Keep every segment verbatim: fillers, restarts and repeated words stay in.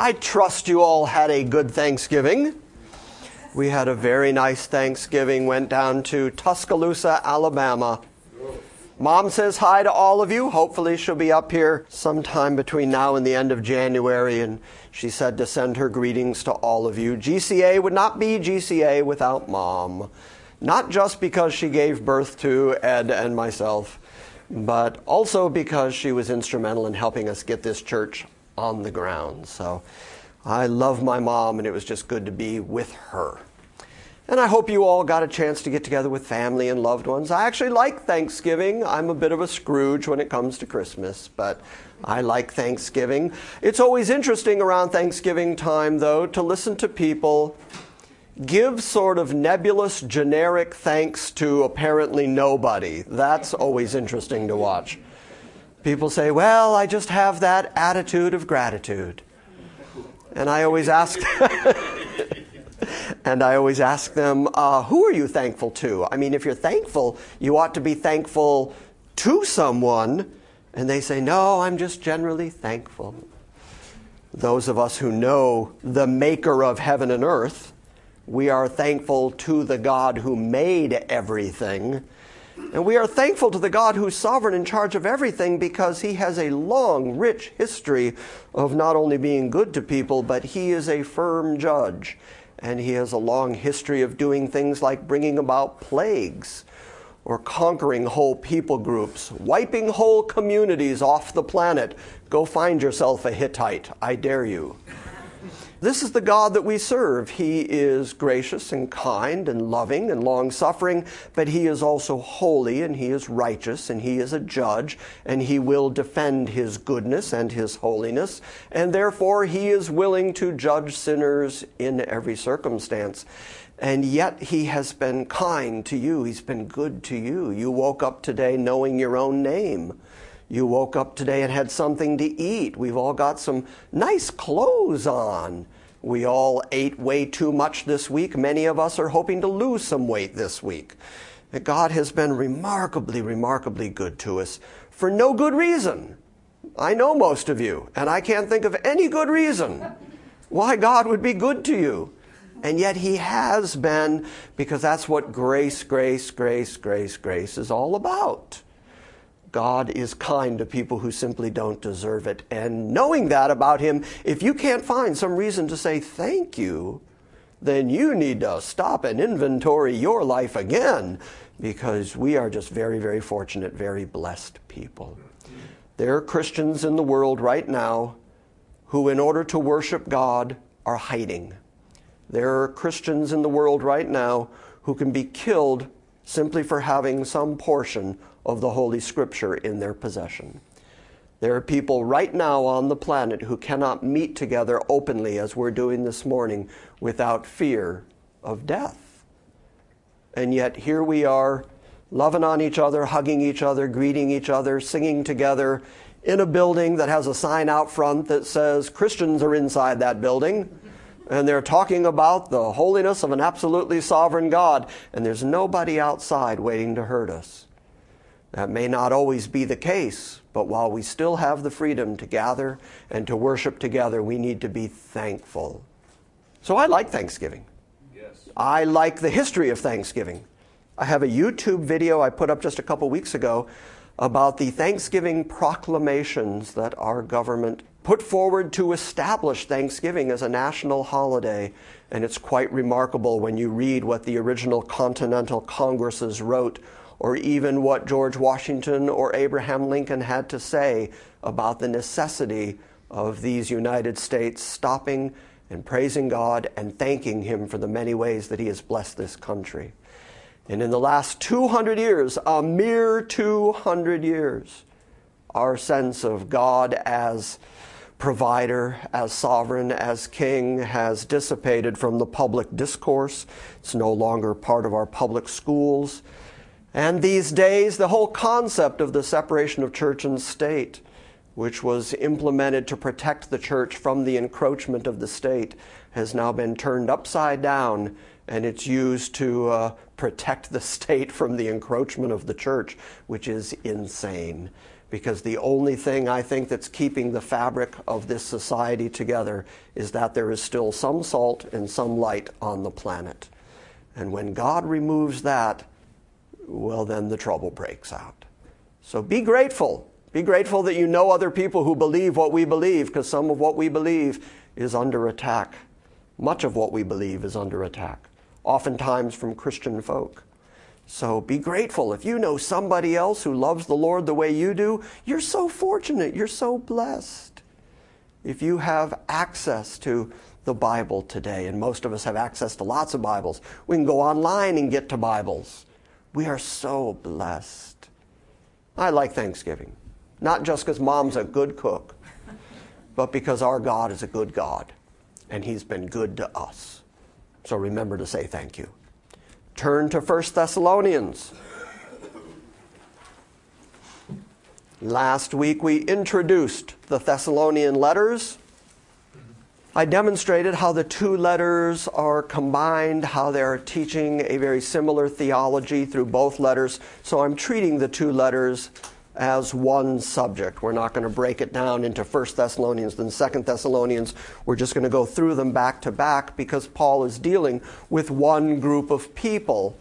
I trust you all had a good Thanksgiving. We had a very nice Thanksgiving, went down to Tuscaloosa, Alabama. Mom says hi to all of you. Hopefully she'll be up here sometime between now and the end of January, and she said to send her greetings to all of you. G C A would not be G C A without Mom. Not just because she gave birth to Ed and myself, but also because she was instrumental in helping us get this church on the ground. So I love my mom, and it was just good to be with her. And I hope you all got a chance to get together with family and loved ones. I actually like Thanksgiving. I'm a bit of a Scrooge when it comes to Christmas, but I like Thanksgiving. It's always interesting around Thanksgiving time, though, to listen to people give sort of nebulous, generic thanks to apparently nobody. That's always interesting to watch. People say, well, I just have that attitude of gratitude. And I always ask and I always ask them, uh, who are you thankful to? I mean, if you're thankful, you ought to be thankful to someone. And they say, no, I'm just generally thankful. Those of us who know the maker of heaven and earth, we are thankful to the God who made everything. And we are thankful to the God who's sovereign in charge of everything because he has a long, rich history of not only being good to people, but he is a firm judge. And he has a long history of doing things like bringing about plagues or conquering whole people groups, wiping whole communities off the planet. Go find yourself a Hittite, I dare you. This is the God that we serve. He is gracious and kind and loving and long-suffering, but he is also holy and he is righteous and he is a judge and he will defend his goodness and his holiness, and therefore he is willing to judge sinners in every circumstance. And yet he has been kind to you. He's been good to you. You woke up today knowing your own name. You woke up today and had something to eat. We've all got some nice clothes on. We all ate way too much this week. Many of us are hoping to lose some weight this week. God has been remarkably, remarkably good to us for no good reason. I know most of you, and I can't think of any good reason why God would be good to you. And yet he has been, because that's what grace, grace, grace, grace, grace is all about. God is kind to people who simply don't deserve it. And knowing that about him, if you can't find some reason to say thank you, then you need to stop and inventory your life again, because we are just very, very fortunate, very blessed people. There are Christians in the world right now who, in order to worship God, are hiding. There are Christians in the world right now who can be killed simply for having some portion of the Holy Scripture in their possession. There are people right now on the planet who cannot meet together openly as we're doing this morning without fear of death. And yet here we are, loving on each other, hugging each other, greeting each other, singing together in a building that has a sign out front that says Christians are inside that building. And they're talking about the holiness of an absolutely sovereign God. And there's nobody outside waiting to hurt us. That may not always be the case, but while we still have the freedom to gather and to worship together, we need to be thankful. So I like Thanksgiving. Yes. I like the history of Thanksgiving. I have a YouTube video I put up just a couple weeks ago about the Thanksgiving proclamations that our government put forward to establish Thanksgiving as a national holiday. And it's quite remarkable when you read what the original Continental Congresses wrote, or even what George Washington or Abraham Lincoln had to say about the necessity of these United States stopping and praising God and thanking him for the many ways that he has blessed this country. And in the last two hundred years, a mere two hundred years, our sense of God as provider, as sovereign, as king has dissipated from the public discourse. It's no longer part of our public schools. And these days, the whole concept of the separation of church and state, which was implemented to protect the church from the encroachment of the state, has now been turned upside down, and it's used to uh, protect the state from the encroachment of the church, which is insane. Because the only thing I think that's keeping the fabric of this society together is that there is still some salt and some light on the planet. And when God removes that, well, then the trouble breaks out. So be grateful. Be grateful that you know other people who believe what we believe, because some of what we believe is under attack. Much of what we believe is under attack, oftentimes from Christian folk. So be grateful. If you know somebody else who loves the Lord the way you do, you're so fortunate. You're so blessed. If you have access to the Bible today, and most of us have access to lots of Bibles, we can go online and get to Bibles. We are so blessed. I like Thanksgiving, not just because Mom's a good cook, but because our God is a good God, and He's been good to us. So remember to say thank you. Turn to First Thessalonians. Last week we introduced the Thessalonian letters. I demonstrated how the two letters are combined, how they're teaching a very similar theology through both letters. So I'm treating the two letters as one subject. We're not going to break it down into First Thessalonians and Second Thessalonians. We're just going to go through them back to back because Paul is dealing with one group of people.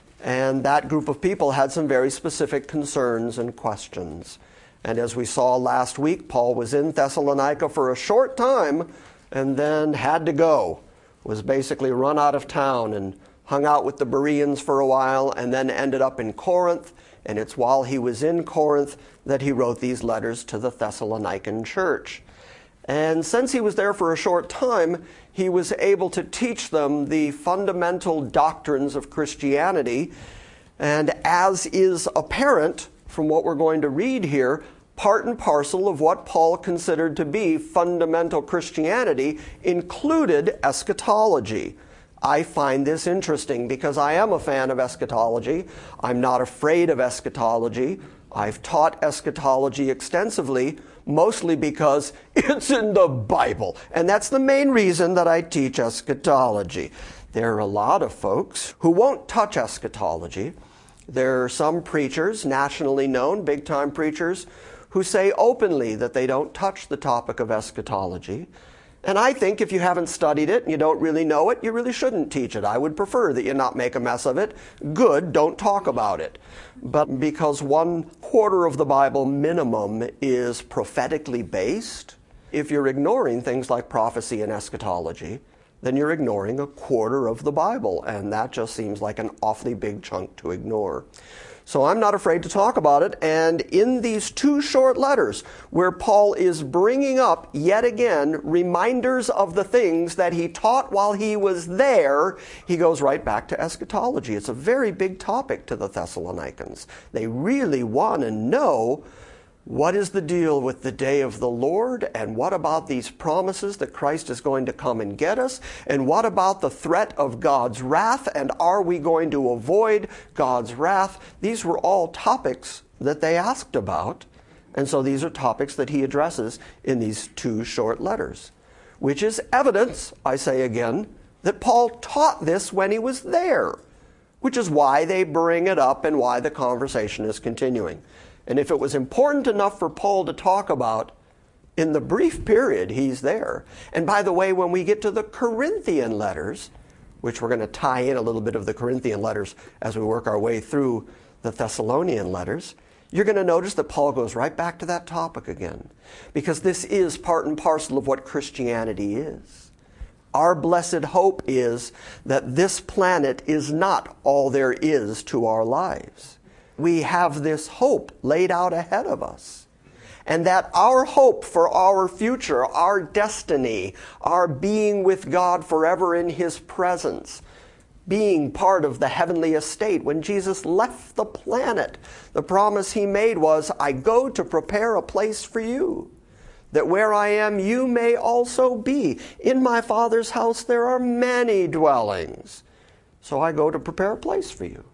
And that group of people had some very specific concerns and questions. And as we saw last week, Paul was in Thessalonica for a short time and then had to go, was basically run out of town and hung out with the Bereans for a while and then ended up in Corinth. And it's while he was in Corinth that he wrote these letters to the Thessalonican church. And since he was there for a short time, he was able to teach them the fundamental doctrines of Christianity. And as is apparent from what we're going to read here, part and parcel of what Paul considered to be fundamental Christianity included eschatology. I find this interesting because I am a fan of eschatology. I'm not afraid of eschatology. I've taught eschatology extensively, mostly because it's in the Bible. And that's the main reason that I teach eschatology. There are a lot of folks who won't touch eschatology. There are some preachers, nationally known, big-time preachers, who say openly that they don't touch the topic of eschatology. And I think if you haven't studied it and you don't really know it, you really shouldn't teach it. I would prefer that you not make a mess of it. Good, don't talk about it. But because one quarter of the Bible minimum is prophetically based, if you're ignoring things like prophecy and eschatology, then you're ignoring a quarter of the Bible. And that just seems like an awfully big chunk to ignore. So I'm not afraid to talk about it. And in these two short letters, where Paul is bringing up, yet again, reminders of the things that he taught while he was there, he goes right back to eschatology. It's a very big topic to the Thessalonians. They really want to know, what is the deal with the day of the Lord? And what about these promises that Christ is going to come and get us? And what about the threat of God's wrath? And are we going to avoid God's wrath? These were all topics that they asked about. And so these are topics that he addresses in these two short letters, which is evidence, I say again, that Paul taught this when he was there, which is why they bring it up and why the conversation is continuing. And if it was important enough for Paul to talk about in the brief period he's there, and by the way, when we get to the Corinthian letters, which we're going to tie in a little bit of the Corinthian letters as we work our way through the Thessalonian letters, you're going to notice that Paul goes right back to that topic again, because this is part and parcel of what Christianity is. Our blessed hope is that this planet is not all there is to our lives. We have this hope laid out ahead of us. And that our hope for our future, our destiny, our being with God forever in His presence, being part of the heavenly estate. When Jesus left the planet, the promise He made was, I go to prepare a place for you, that where I am, you may also be. In my Father's house there are many dwellings. So I go to prepare a place for you.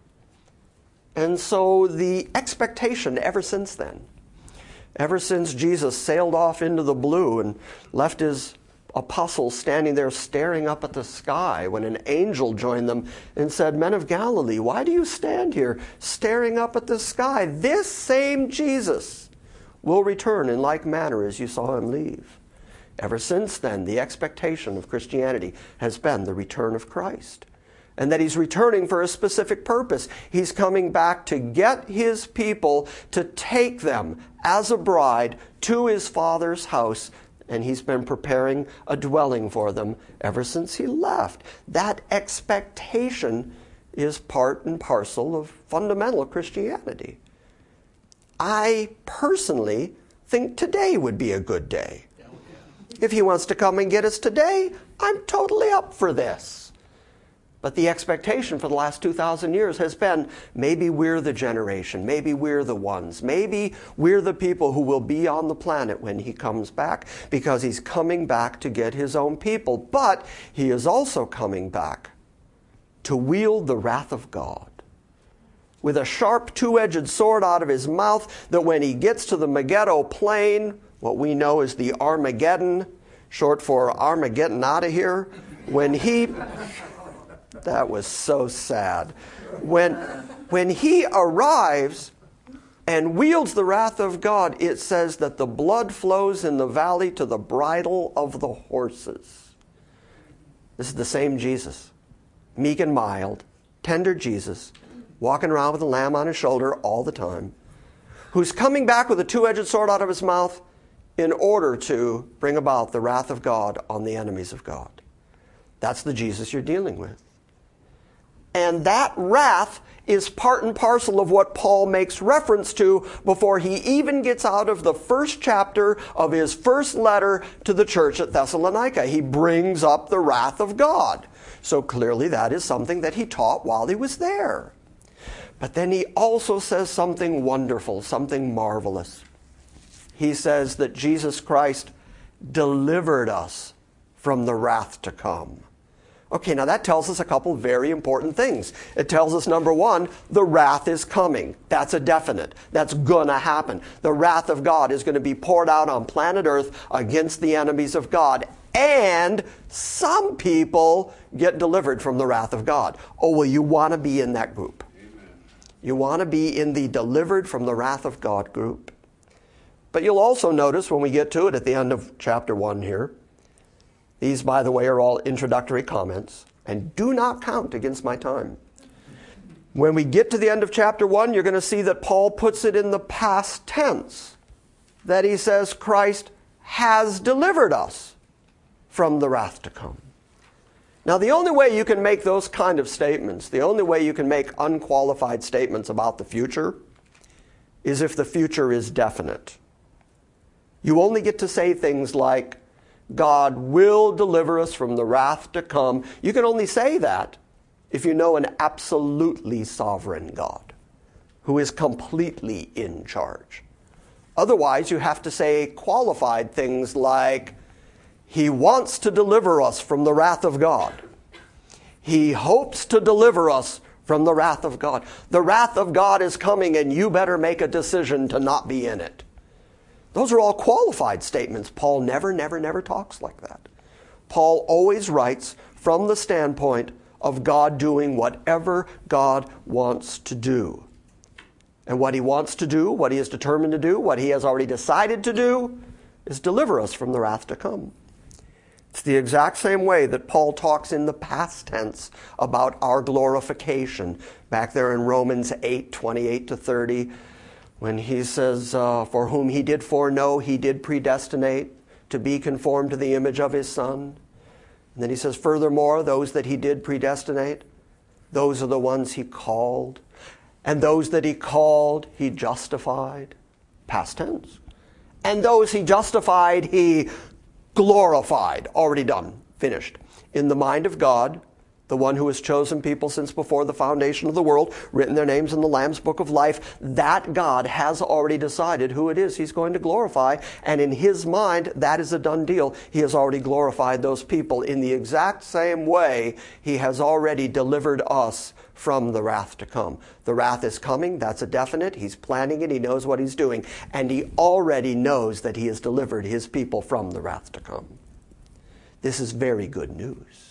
And so the expectation ever since then, ever since Jesus sailed off into the blue and left His apostles standing there staring up at the sky when an angel joined them and said, Men of Galilee, why do you stand here staring up at the sky? This same Jesus will return in like manner as you saw him leave. Ever since then, the expectation of Christianity has been the return of Christ, and that he's returning for a specific purpose. He's coming back to get his people, to take them as a bride to his Father's house, and he's been preparing a dwelling for them ever since he left. That expectation is part and parcel of fundamental Christianity. I personally think today would be a good day. If he wants to come and get us today, I'm totally up for this. But the expectation for the last two thousand years has been, maybe we're the generation, maybe we're the ones, maybe we're the people who will be on the planet when he comes back, because he's coming back to get his own people. But he is also coming back to wield the wrath of God with a sharp two-edged sword out of his mouth, that when he gets to the Megiddo plain, what we know as the Armageddon, short for Armageddon out of here, when he, that was so sad, when, when he arrives and wields the wrath of God, it says that the blood flows in the valley to the bridle of the horses. This is the same Jesus, meek and mild, tender Jesus, walking around with a lamb on his shoulder all the time, who's coming back with a two-edged sword out of his mouth in order to bring about the wrath of God on the enemies of God. That's the Jesus you're dealing with. And that wrath is part and parcel of what Paul makes reference to before he even gets out of the first chapter of his first letter to the church at Thessalonica. He brings up the wrath of God. So clearly that is something that he taught while he was there. But then he also says something wonderful, something marvelous. He says that Jesus Christ delivered us from the wrath to come. Okay, now that tells us a couple very important things. It tells us, number one, the wrath is coming. That's a definite. That's going to happen. The wrath of God is going to be poured out on planet Earth against the enemies of God. And some people get delivered from the wrath of God. Oh, well, you want to be in that group. Amen. You want to be in the delivered from the wrath of God group. But you'll also notice when we get to it at the end of chapter one here, these, by the way, are all introductory comments and do not count against my time. When we get to the end of chapter one, you're going to see that Paul puts it in the past tense, that he says Christ has delivered us from the wrath to come. Now, the only way you can make those kind of statements, the only way you can make unqualified statements about the future, is if the future is definite. You only get to say things like, God will deliver us from the wrath to come. You can only say that if you know an absolutely sovereign God who is completely in charge. Otherwise, you have to say qualified things like, he wants to deliver us from the wrath of God. He hopes to deliver us from the wrath of God. The wrath of God is coming, and you better make a decision to not be in it. Those are all qualified statements. Paul never, never, never talks like that. Paul always writes from the standpoint of God doing whatever God wants to do. And what he wants to do, what he is determined to do, what he has already decided to do, is deliver us from the wrath to come. It's the exact same way that Paul talks in the past tense about our glorification. Back there in Romans eight, twenty-eight to thirty, when he says, uh, for whom he did foreknow, he did predestinate to be conformed to the image of his Son. And then he says, furthermore, those that he did predestinate, those are the ones he called. And those that he called, he justified. Past tense. And those he justified, he glorified. Already done. Finished. In the mind of God, the one who has chosen people since before the foundation of the world, written their names in the Lamb's Book of Life, that God has already decided who it is he's going to glorify. And in his mind, that is a done deal. He has already glorified those people in the exact same way he has already delivered us from the wrath to come. The wrath is coming. That's a definite. He's planning it. He knows what he's doing. And he already knows that he has delivered his people from the wrath to come. This is very good news.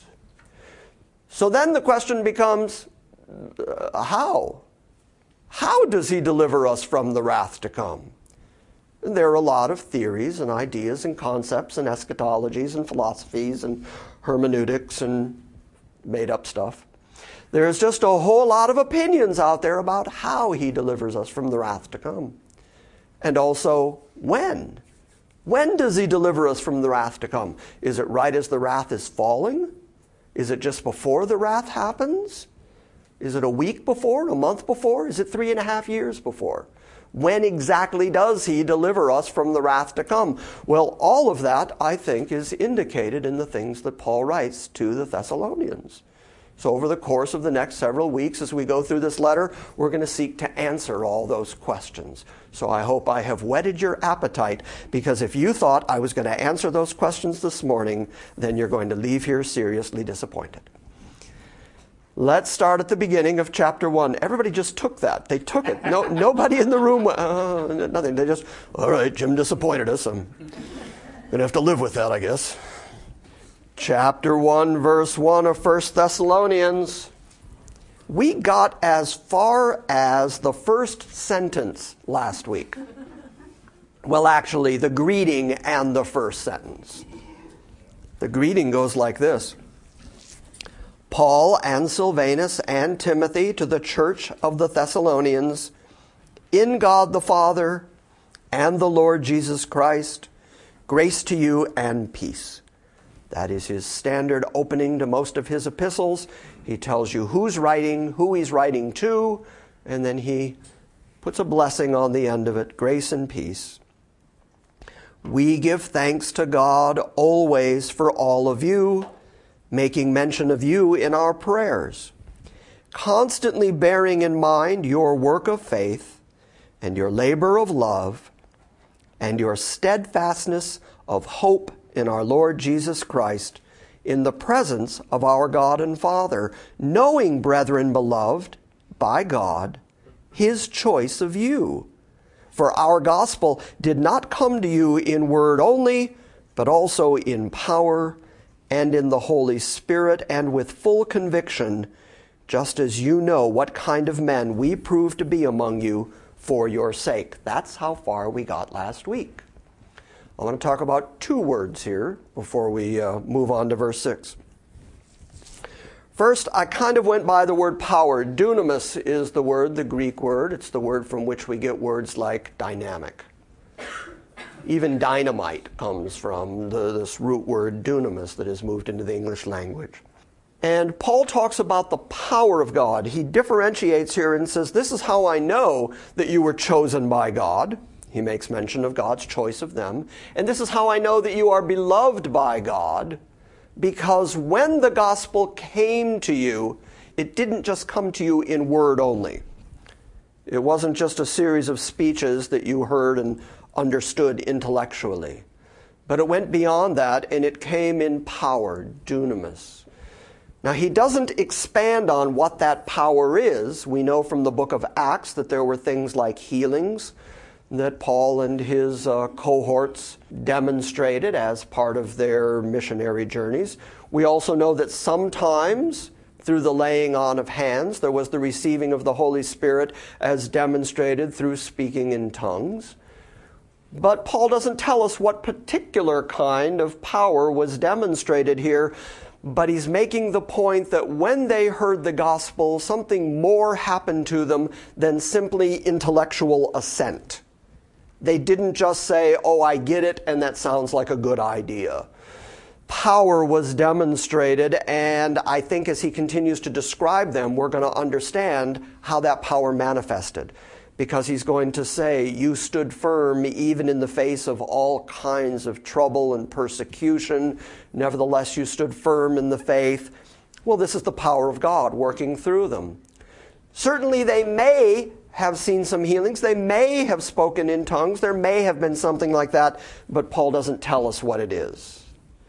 So then the question becomes, uh, how? How does he deliver us from the wrath to come? And there are a lot of theories and ideas and concepts and eschatologies and philosophies and hermeneutics and made-up stuff. There's just a whole lot of opinions out there about how he delivers us from the wrath to come. And also, when? When does he deliver us from the wrath to come? Is it right as the wrath is falling? Is it just before the wrath happens? Is it a week before, a month before? Is it three and a half years before? When exactly does he deliver us from the wrath to come? Well, all of that, I think, is indicated in the things that Paul writes to the Thessalonians. So over the course of the next several weeks, as we go through this letter, we're going to seek to answer all those questions. So I hope I have whetted your appetite, because if you thought I was going to answer those questions this morning, then you're going to leave here seriously disappointed. Let's start at the beginning of chapter one. Everybody just took that. They took it. No, nobody in the room, uh, nothing. They just, all right, Jim disappointed us. I'm going to have to live with that, I guess. Chapter one, verse one of First Thessalonians. We got as far as the first sentence last week. Well, actually, the greeting and the first sentence. The greeting goes like this. Paul and Silvanus and Timothy to the church of the Thessalonians, in God the Father and the Lord Jesus Christ, grace to you and peace. That is his standard opening to most of his epistles. He tells you who's writing, who he's writing to, and then he puts a blessing on the end of it, grace and peace. We give thanks to God always for all of you, making mention of you in our prayers, constantly bearing in mind your work of faith and your labor of love and your steadfastness of hope in our Lord Jesus Christ, in the presence of our God and Father, knowing, brethren beloved, by God, his choice of you. For our gospel did not come to you in word only, but also in power and in the Holy Spirit and with full conviction, just as you know what kind of men we prove to be among you for your sake. That's how far we got last week. I want to talk about two words here before we uh, move on to verse six. First, I kind of went by the word power. Dunamis is the word, the Greek word. It's the word from which we get words like dynamic. Even dynamite comes from the, this root word dunamis that has moved into the English language. And Paul talks about the power of God. He differentiates here and says, this is how I know that you were chosen by God. He makes mention of God's choice of them. And this is how I know that you are beloved by God, because when the gospel came to you, it didn't just come to you in word only. It wasn't just a series of speeches that you heard and understood intellectually. But it went beyond that, and it came in power, dunamis. Now, he doesn't expand on what that power is. We know from the book of Acts that there were things like healings that Paul and his uh, cohorts demonstrated as part of their missionary journeys. We also know that sometimes, through the laying on of hands, there was the receiving of the Holy Spirit as demonstrated through speaking in tongues. But Paul doesn't tell us what particular kind of power was demonstrated here, but he's making the point that when they heard the gospel, something more happened to them than simply intellectual assent. They didn't just say, oh, I get it, and that sounds like a good idea. Power was demonstrated, and I think as he continues to describe them, we're going to understand how that power manifested. Because he's going to say, you stood firm even in the face of all kinds of trouble and persecution. Nevertheless, you stood firm in the faith. Well, this is the power of God working through them. Certainly, they may have seen some healings. They may have spoken in tongues. There may have been something like that, but Paul doesn't tell us what it is.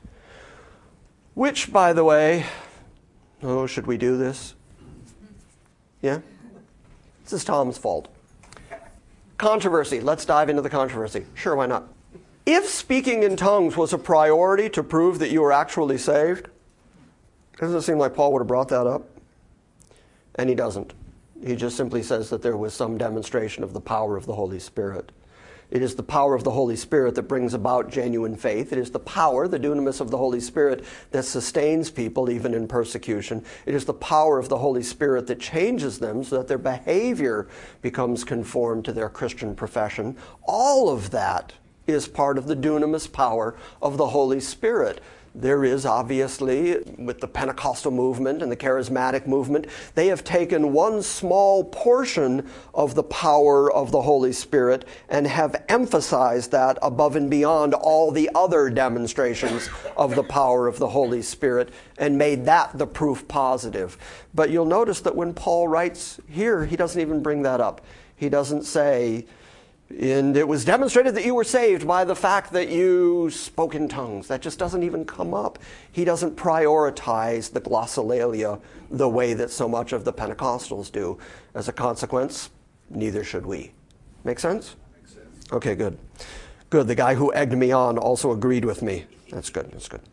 Which, by the way, oh, should we do this? Yeah? This is Tom's fault. Controversy. Let's dive into the controversy. Sure, why not? If speaking in tongues was a priority to prove that you were actually saved, doesn't it seem like Paul would have brought that up? And he doesn't. He just simply says that there was some demonstration of the power of the Holy Spirit. It is the power of the Holy Spirit that brings about genuine faith. It is the power, the dunamis of the Holy Spirit, that sustains people even in persecution. It is the power of the Holy Spirit that changes them so that their behavior becomes conformed to their Christian profession. All of that is part of the dunamis power of the Holy Spirit. There is obviously, with the Pentecostal movement and the charismatic movement, they have taken one small portion of the power of the Holy Spirit and have emphasized that above and beyond all the other demonstrations of the power of the Holy Spirit and made that the proof positive. But you'll notice that when Paul writes here, he doesn't even bring that up. He doesn't say, and it was demonstrated that you were saved by the fact that you spoke in tongues. That just doesn't even come up. He doesn't prioritize the glossolalia the way that so much of the Pentecostals do. As a consequence, neither should we. Make sense? Makes sense. Okay, good. Good. The guy who egged me on also agreed with me. That's good. That's good.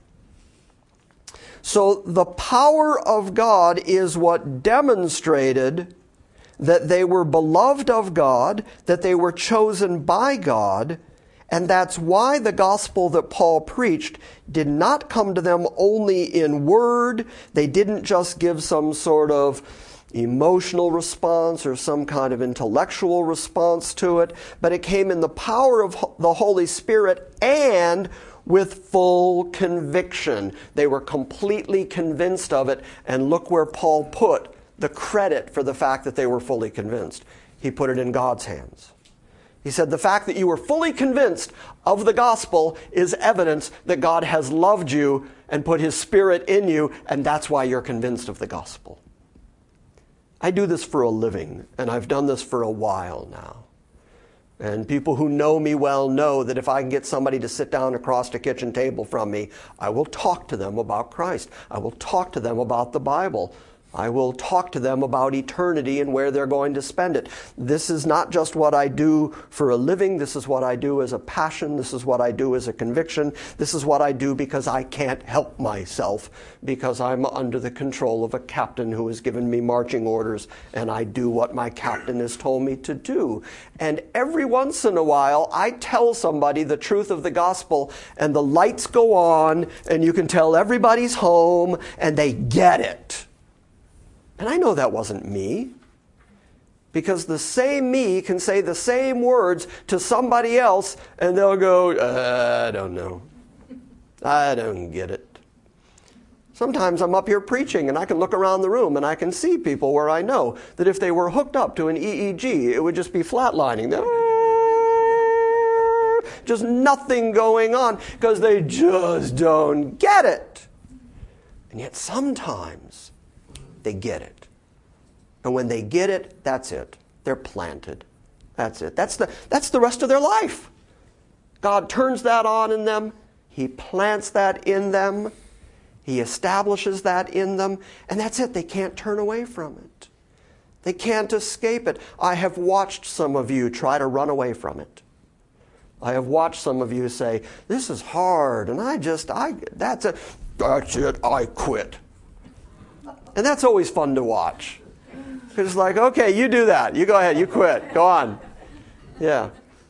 So the power of God is what demonstrated that they were beloved of God, that they were chosen by God, and that's why the gospel that Paul preached did not come to them only in word. They didn't just give some sort of emotional response or some kind of intellectual response to it, but it came in the power of the Holy Spirit and with full conviction. They were completely convinced of it, and look where Paul put the credit for the fact that they were fully convinced. He put it in God's hands. He said the fact that you were fully convinced of the gospel is evidence that God has loved you and put his Spirit in you, and that's why you're convinced of the gospel. I do this for a living, and I've done this for a while now. And people who know me well know that if I can get somebody to sit down across the kitchen table from me, I will talk to them about Christ. I will talk to them about the Bible. I will talk to them about eternity and where they're going to spend it. This is not just what I do for a living. This is what I do as a passion. This is what I do as a conviction. This is what I do because I can't help myself, because I'm under the control of a captain who has given me marching orders, and I do what my captain has told me to do. And every once in a while, I tell somebody the truth of the gospel, and the lights go on, and you can tell everybody's home, and they get it. And I know that wasn't me, because the same me can say the same words to somebody else, and they'll go, uh, I don't know. I don't get it. Sometimes I'm up here preaching, and I can look around the room, and I can see people where I know that if they were hooked up to an E E G, it would just be flatlining. Just nothing going on, because they just don't get it. And yet sometimes they get it. And when they get it, that's it. They're planted. That's it. That's the, that's the rest of their life. God turns that on in them. He plants that in them. He establishes that in them. And that's it. They can't turn away from it. They can't escape it. I have watched some of you try to run away from it. I have watched some of you say, this is hard, and I just, I, that's it. That's it. I quit. And that's always fun to watch. Because it's like, okay, you do that. You go ahead. You quit. Go on. Yeah.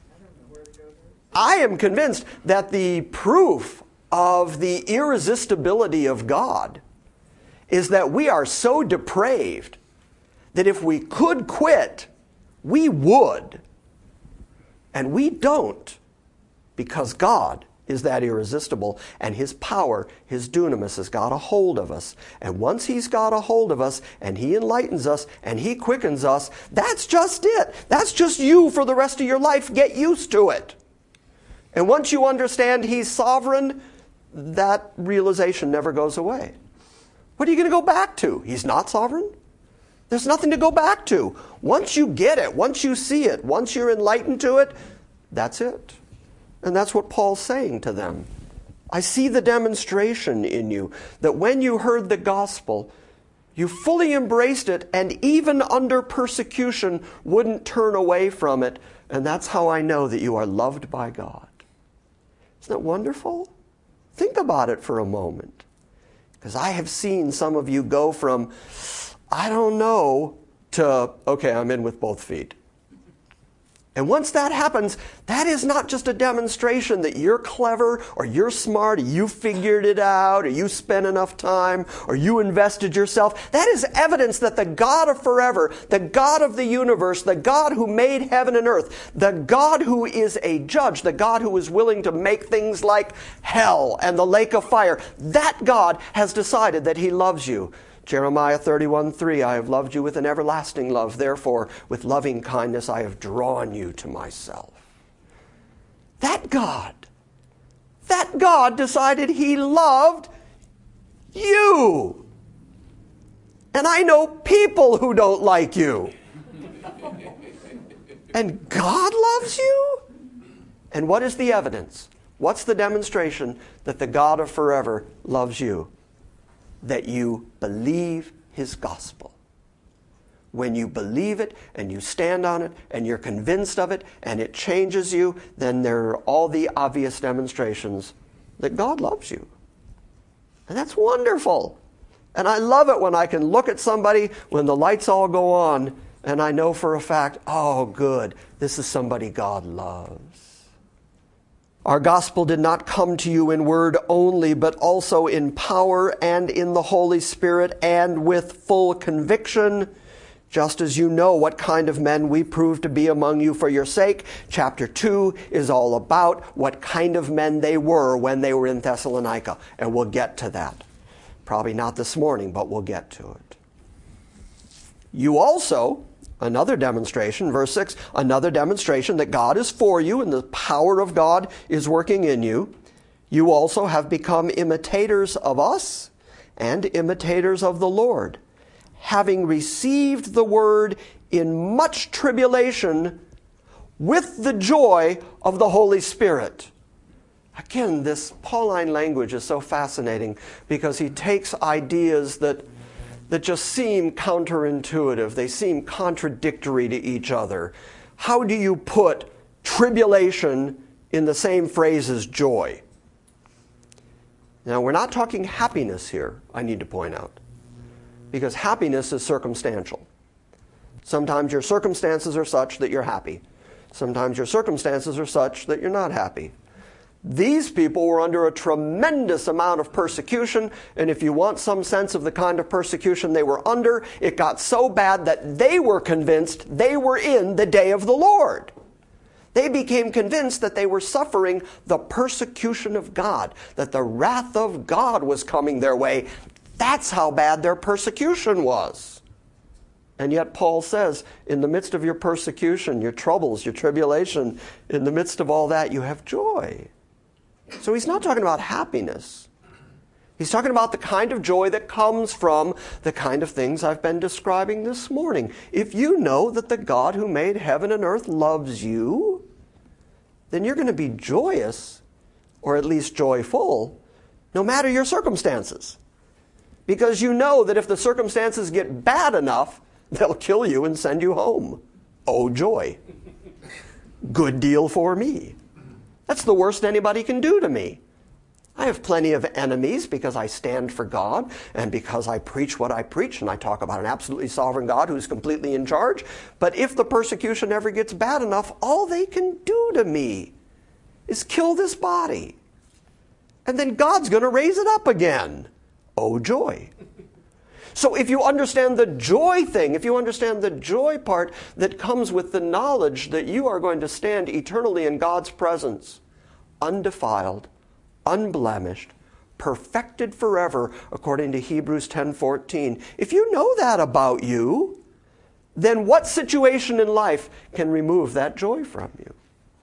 I am convinced that the proof of the irresistibility of God is that we are so depraved that if we could quit, we would. And we don't, because God is that irresistible, and his power, his dunamis, has got a hold of us. And once he's got a hold of us, and he enlightens us, and he quickens us, that's just it. That's just you for the rest of your life. Get used to it. And once you understand he's sovereign, that realization never goes away. What are you going to go back to? He's not sovereign? There's nothing to go back to. Once you get it, once you see it, once you're enlightened to it, that's it. And that's what Paul's saying to them. I see the demonstration in you that when you heard the gospel, you fully embraced it, and even under persecution wouldn't turn away from it. And that's how I know that you are loved by God. Isn't that wonderful? Think about it for a moment. Because I have seen some of you go from, I don't know, to, okay, I'm in with both feet. And once that happens, that is not just a demonstration that you're clever or you're smart or you figured it out or you spent enough time or you invested yourself. That is evidence that the God of forever, the God of the universe, the God who made heaven and earth, the God who is a judge, the God who is willing to make things like hell and the lake of fire, that God has decided that he loves you. Jeremiah thirty-one three, I have loved you with an everlasting love. Therefore, with loving kindness, I have drawn you to myself. That God, that God decided he loved you. And I know people who don't like you. And God loves you? And what is the evidence? What's the demonstration that the God of forever loves you? That you believe his gospel. When you believe it and you stand on it and you're convinced of it and it changes you, then there are all the obvious demonstrations that God loves you. And that's wonderful. And I love it when I can look at somebody when the lights all go on and I know for a fact, oh good, this is somebody God loves. Our gospel did not come to you in word only, but also in power and in the Holy Spirit and with full conviction, just as you know what kind of men we proved to be among you for your sake. Chapter two is all about what kind of men they were when they were in Thessalonica, and we'll get to that. Probably not this morning, but we'll get to it. You also... Another demonstration, verse six, another demonstration that God is for you and the power of God is working in you. You also have become imitators of us and imitators of the Lord, having received the word in much tribulation with the joy of the Holy Spirit. Again, this Pauline language is so fascinating because he takes ideas that that just seem counterintuitive. They seem contradictory to each other. How do you put tribulation in the same phrase as joy? Now, we're not talking happiness here, I need to point out, because happiness is circumstantial. Sometimes your circumstances are such that you're happy. Sometimes your circumstances are such that you're not happy. These people were under a tremendous amount of persecution, and if you want some sense of the kind of persecution they were under, it got so bad that they were convinced they were in the day of the Lord. They became convinced that they were suffering the persecution of God, that the wrath of God was coming their way. That's how bad their persecution was. And yet Paul says, in the midst of your persecution, your troubles, your tribulation, in the midst of all that, you have joy. So he's not talking about happiness. He's talking about the kind of joy that comes from the kind of things I've been describing this morning. If you know that the God who made heaven and earth loves you, then you're going to be joyous, or at least joyful, no matter your circumstances. Because you know that if the circumstances get bad enough, they'll kill you and send you home. Oh, joy. Good deal for me. That's the worst anybody can do to me. I have plenty of enemies because I stand for God and because I preach what I preach and I talk about an absolutely sovereign God who's completely in charge. But if the persecution ever gets bad enough, all they can do to me is kill this body. And then God's going to raise it up again. Oh, joy. So if you understand the joy thing, if you understand the joy part that comes with the knowledge that you are going to stand eternally in God's presence, undefiled, unblemished, perfected forever, according to Hebrews ten fourteen. If you know that about you, then what situation in life can remove that joy from you?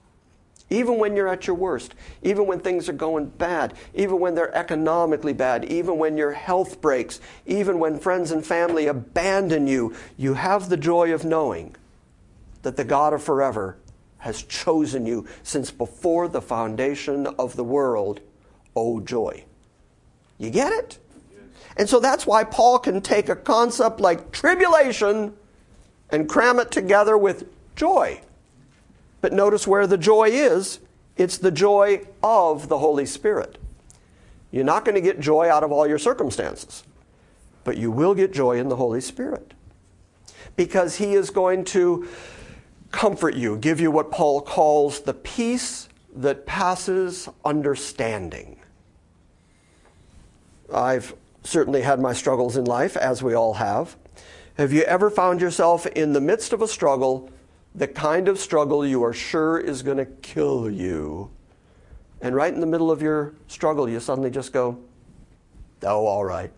Even when you're at your worst, even when things are going bad, even when they're economically bad, even when your health breaks, even when friends and family abandon you, you have the joy of knowing that the God of forever has chosen you since before the foundation of the world. Oh, joy. You get it? Yes. And so that's why Paul can take a concept like tribulation and cram it together with joy. But notice where the joy is. It's the joy of the Holy Spirit. You're not going to get joy out of all your circumstances, but you will get joy in the Holy Spirit. Because He is going to comfort you, give you what Paul calls the peace that passes understanding. I've certainly had my struggles in life, as we all have. Have you ever found yourself in the midst of a struggle, the kind of struggle you are sure is going to kill you? And right in the middle of your struggle, you suddenly just go, oh, all right.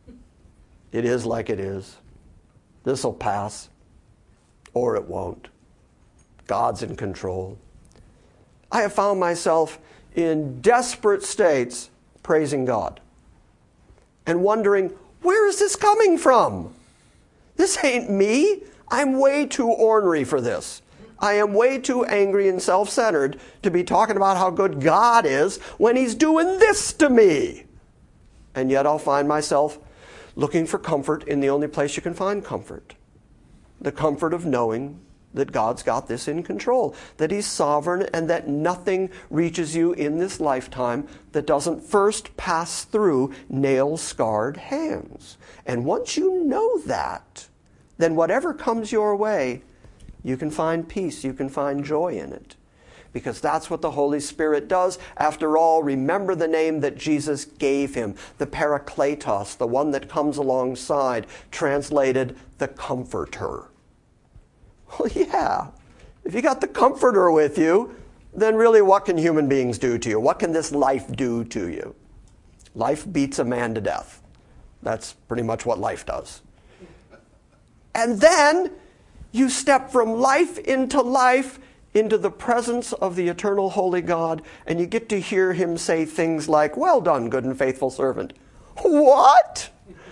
It is like it is. This will pass, or it won't. God's in control. I have found myself in desperate states praising God and wondering, where is this coming from? This ain't me. I'm way too ornery for this. I am way too angry and self-centered to be talking about how good God is when he's doing this to me. And yet I'll find myself looking for comfort in the only place you can find comfort. The comfort of knowing that God's got this in control, that he's sovereign, and that nothing reaches you in this lifetime that doesn't first pass through nail-scarred hands. And once you know that, then whatever comes your way, you can find peace, you can find joy in it. Because that's what the Holy Spirit does. After all, remember the name that Jesus gave him, the Parakletos, the one that comes alongside, translated the Comforter. Well, yeah, if you got the Comforter with you, then really what can human beings do to you? What can this life do to you? Life beats a man to death. That's pretty much what life does. And then you step from life into life, into the presence of the eternal holy God, and you get to hear him say things like, well done, good and faithful servant. What?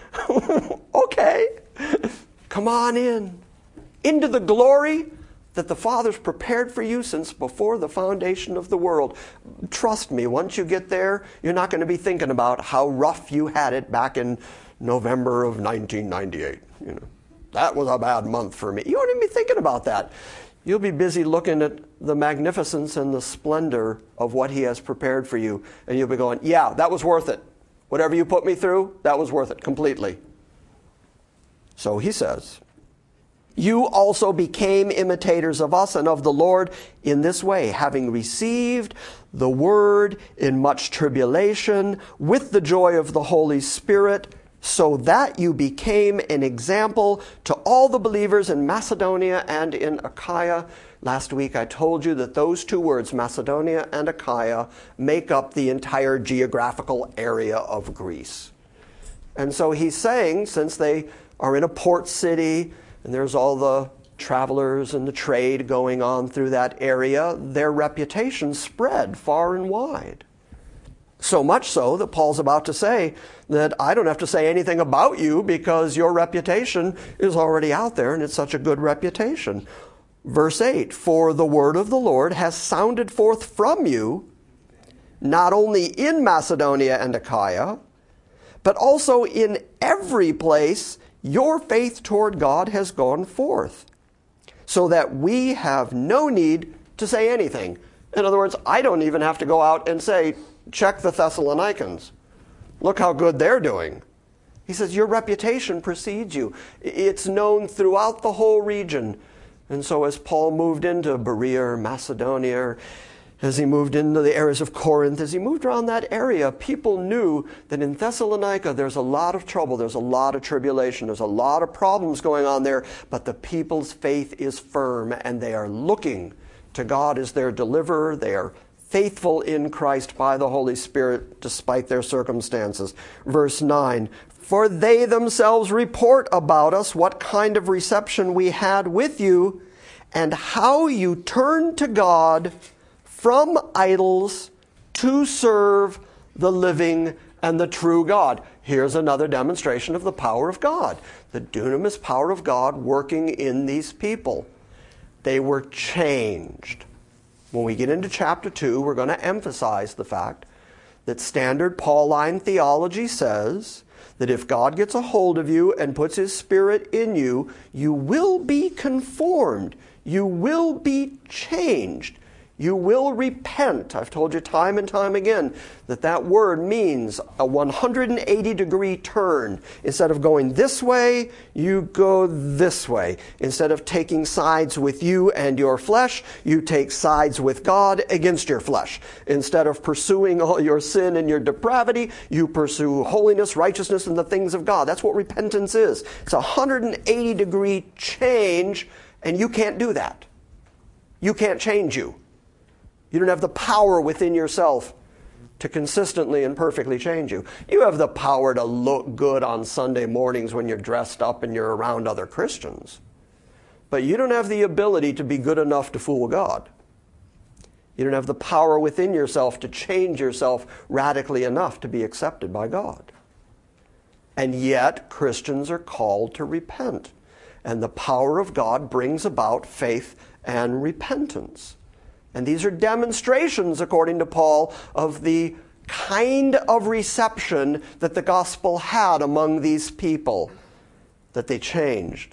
Okay. Come on in. Into the glory that the Father's prepared for you since before the foundation of the world. Trust me, once you get there, you're not going to be thinking about how rough you had it back in November of nineteen ninety-eight. You know, that was a bad month for me. You won't even be thinking about that. You'll be busy looking at the magnificence and the splendor of what he has prepared for you. And you'll be going, yeah, that was worth it. Whatever you put me through, that was worth it completely. So he says, you also became imitators of us and of the Lord in this way, having received the word in much tribulation with the joy of the Holy Spirit, so that you became an example to all the believers in Macedonia and in Achaia. Last week I told you that those two words, Macedonia and Achaia, make up the entire geographical area of Greece. And so he's saying, since they are in a port city, and there's all the travelers and the trade going on through that area, their reputation spread far and wide. So much so that Paul's about to say that I don't have to say anything about you because your reputation is already out there and it's such a good reputation. Verse eight, for the word of the Lord has sounded forth from you, not only in Macedonia and Achaia, but also in every place your faith toward God has gone forth, so that we have no need to say anything. In other words, I don't even have to go out and say, check the Thessalonians. Look how good they're doing. He says, your reputation precedes you. It's known throughout the whole region. And so as Paul moved into Berea or Macedonia, as he moved into the areas of Corinth, as he moved around that area, people knew that in Thessalonica there's a lot of trouble, there's a lot of tribulation, there's a lot of problems going on there, but the people's faith is firm and they are looking to God as their deliverer. They are faithful in Christ by the Holy Spirit despite their circumstances. Verse nine, for they themselves report about us what kind of reception we had with you and how you turned to God from idols to serve the living and the true God. Here's another demonstration of the power of God, the dunamis power of God working in these people. They were changed. When we get into chapter two, we're going to emphasize the fact that standard Pauline theology says that if God gets a hold of you and puts his Spirit in you, you will be conformed. You will be changed. You will repent. I've told you time and time again that that word means a one hundred eighty degree turn. Instead of going this way, you go this way. Instead of taking sides with you and your flesh, you take sides with God against your flesh. Instead of pursuing all your sin and your depravity, you pursue holiness, righteousness, and the things of God. That's what repentance is. It's a one hundred eighty degree change, and you can't do that. You can't change you. You don't have the power within yourself to consistently and perfectly change you. You have the power to look good on Sunday mornings when you're dressed up and you're around other Christians. But you don't have the ability to be good enough to fool God. You don't have the power within yourself to change yourself radically enough to be accepted by God. And yet, Christians are called to repent. And the power of God brings about faith and repentance. And these are demonstrations, according to Paul, of the kind of reception that the gospel had among these people, that they changed.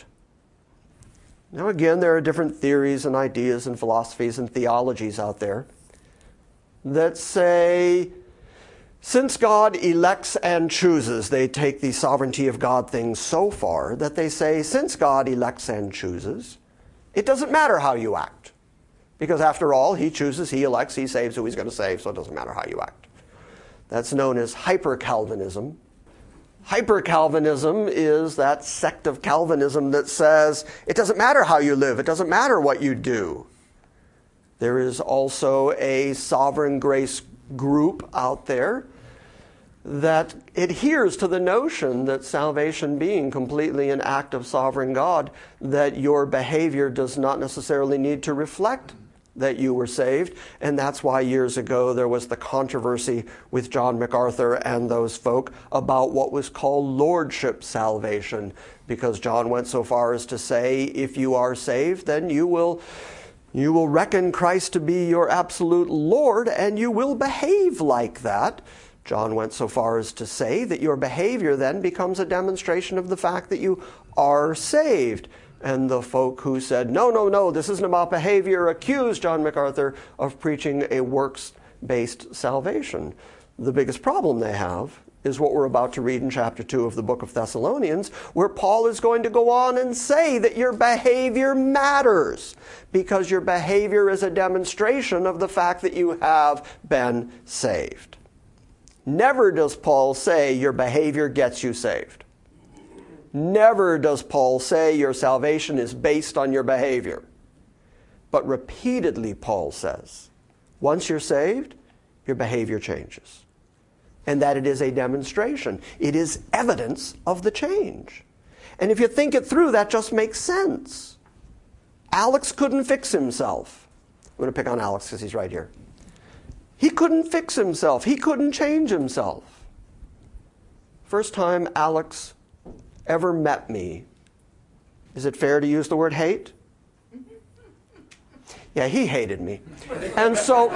Now again, there are different theories and ideas and philosophies and theologies out there that say, since God elects and chooses, they take the sovereignty of God thing so far that they say, since God elects and chooses, it doesn't matter how you act. Because after all, he chooses, he elects, he saves who he's going to save, so it doesn't matter how you act. That's known as hyper-Calvinism. Hyper-Calvinism is that sect of Calvinism that says it doesn't matter how you live, it doesn't matter what you do. There is also a sovereign grace group out there that adheres to the notion that salvation being completely an act of sovereign God, that your behavior does not necessarily need to reflect that you were saved. And that's why years ago there was the controversy with John MacArthur and those folk about what was called lordship salvation, because John went so far as to say, if you are saved, then you will you will reckon Christ to be your absolute Lord, and you will behave like that. John went so far as to say that your behavior then becomes a demonstration of the fact that you are saved. And the folk who said, no, no, no, this isn't about behavior, accused John MacArthur of preaching a works-based salvation. The biggest problem they have is what we're about to read in chapter two of the book of Thessalonians, where Paul is going to go on and say that your behavior matters, because your behavior is a demonstration of the fact that you have been saved. Never does Paul say your behavior gets you saved. Never does Paul say your salvation is based on your behavior. But repeatedly Paul says, once you're saved, your behavior changes. And that it is a demonstration. It is evidence of the change. And if you think it through, that just makes sense. Alex couldn't fix himself. I'm going to pick on Alex because he's right here. He couldn't fix himself. He couldn't change himself. First time Alex ever met me, is it fair to use the word hate? Yeah, he hated me. And so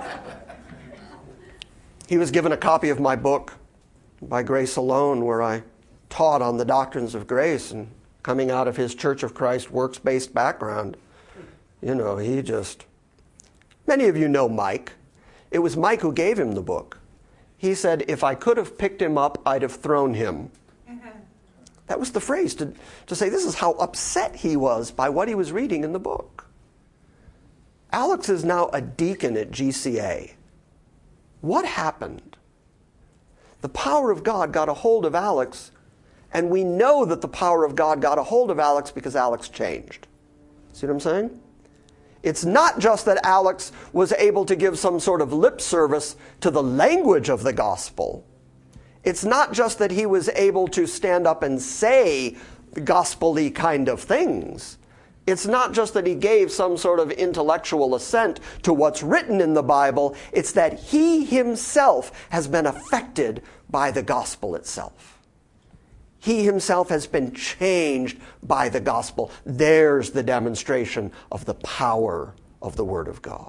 he was given a copy of my book, By Grace Alone, where I taught on the doctrines of grace, and coming out of his Church of Christ works-based background, you know, he just... Many of you know Mike. It was Mike who gave him the book. He said, if I could have picked him up, I'd have thrown him. That was the phrase to, to say this is how upset he was by what he was reading in the book. Alex is now a deacon at G C A. What happened? The power of God got a hold of Alex, and we know that the power of God got a hold of Alex because Alex changed. See what I'm saying? It's not just that Alex was able to give some sort of lip service to the language of the gospel. It's not just that he was able to stand up and say gospel-y kind of things. It's not just that he gave some sort of intellectual assent to what's written in the Bible. It's that he himself has been affected by the gospel itself. He himself has been changed by the gospel. There's the demonstration of the power of the Word of God.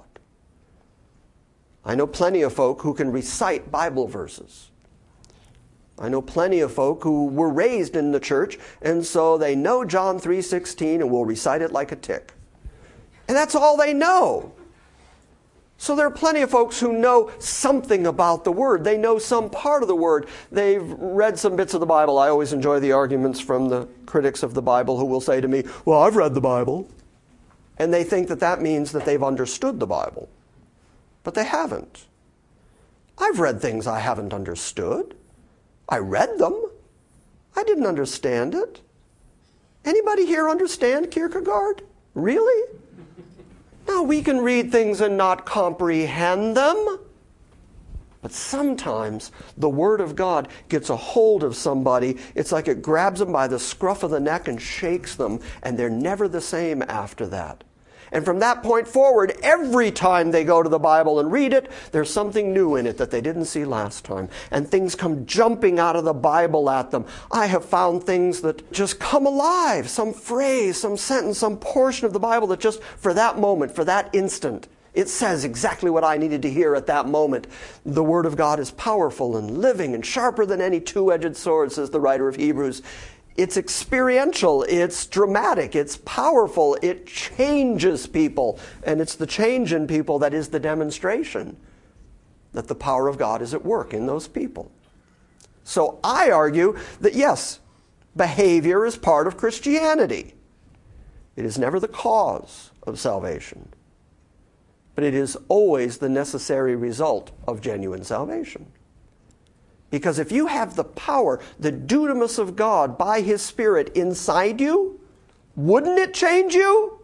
I know plenty of folk who can recite Bible verses. I know plenty of folk who were raised in the church, and so they know John three sixteen and will recite it like a tick. And that's all they know. So there are plenty of folks who know something about the Word. They know some part of the Word. They've read some bits of the Bible. I always enjoy the arguments from the critics of the Bible who will say to me, well, I've read the Bible. And they think that that means that they've understood the Bible. But they haven't. I've read things I haven't understood. I read them. I didn't understand it. Anybody here understand Kierkegaard? Really? Now, we can read things and not comprehend them. But sometimes the Word of God gets a hold of somebody. It's like it grabs them by the scruff of the neck and shakes them, and they're never the same after that. And from that point forward, every time they go to the Bible and read it, there's something new in it that they didn't see last time. And things come jumping out of the Bible at them. I have found things that just come alive. Some phrase, some sentence, some portion of the Bible that just for that moment, for that instant, it says exactly what I needed to hear at that moment. The Word of God is powerful and living and sharper than any two-edged sword, says the writer of Hebrews. It's experiential, it's dramatic, it's powerful, it changes people. And it's the change in people that is the demonstration that the power of God is at work in those people. So I argue that yes, behavior is part of Christianity. It is never the cause of salvation, but it is always the necessary result of genuine salvation. Because if you have the power, the dunamis of God by His Spirit inside you, wouldn't it change you?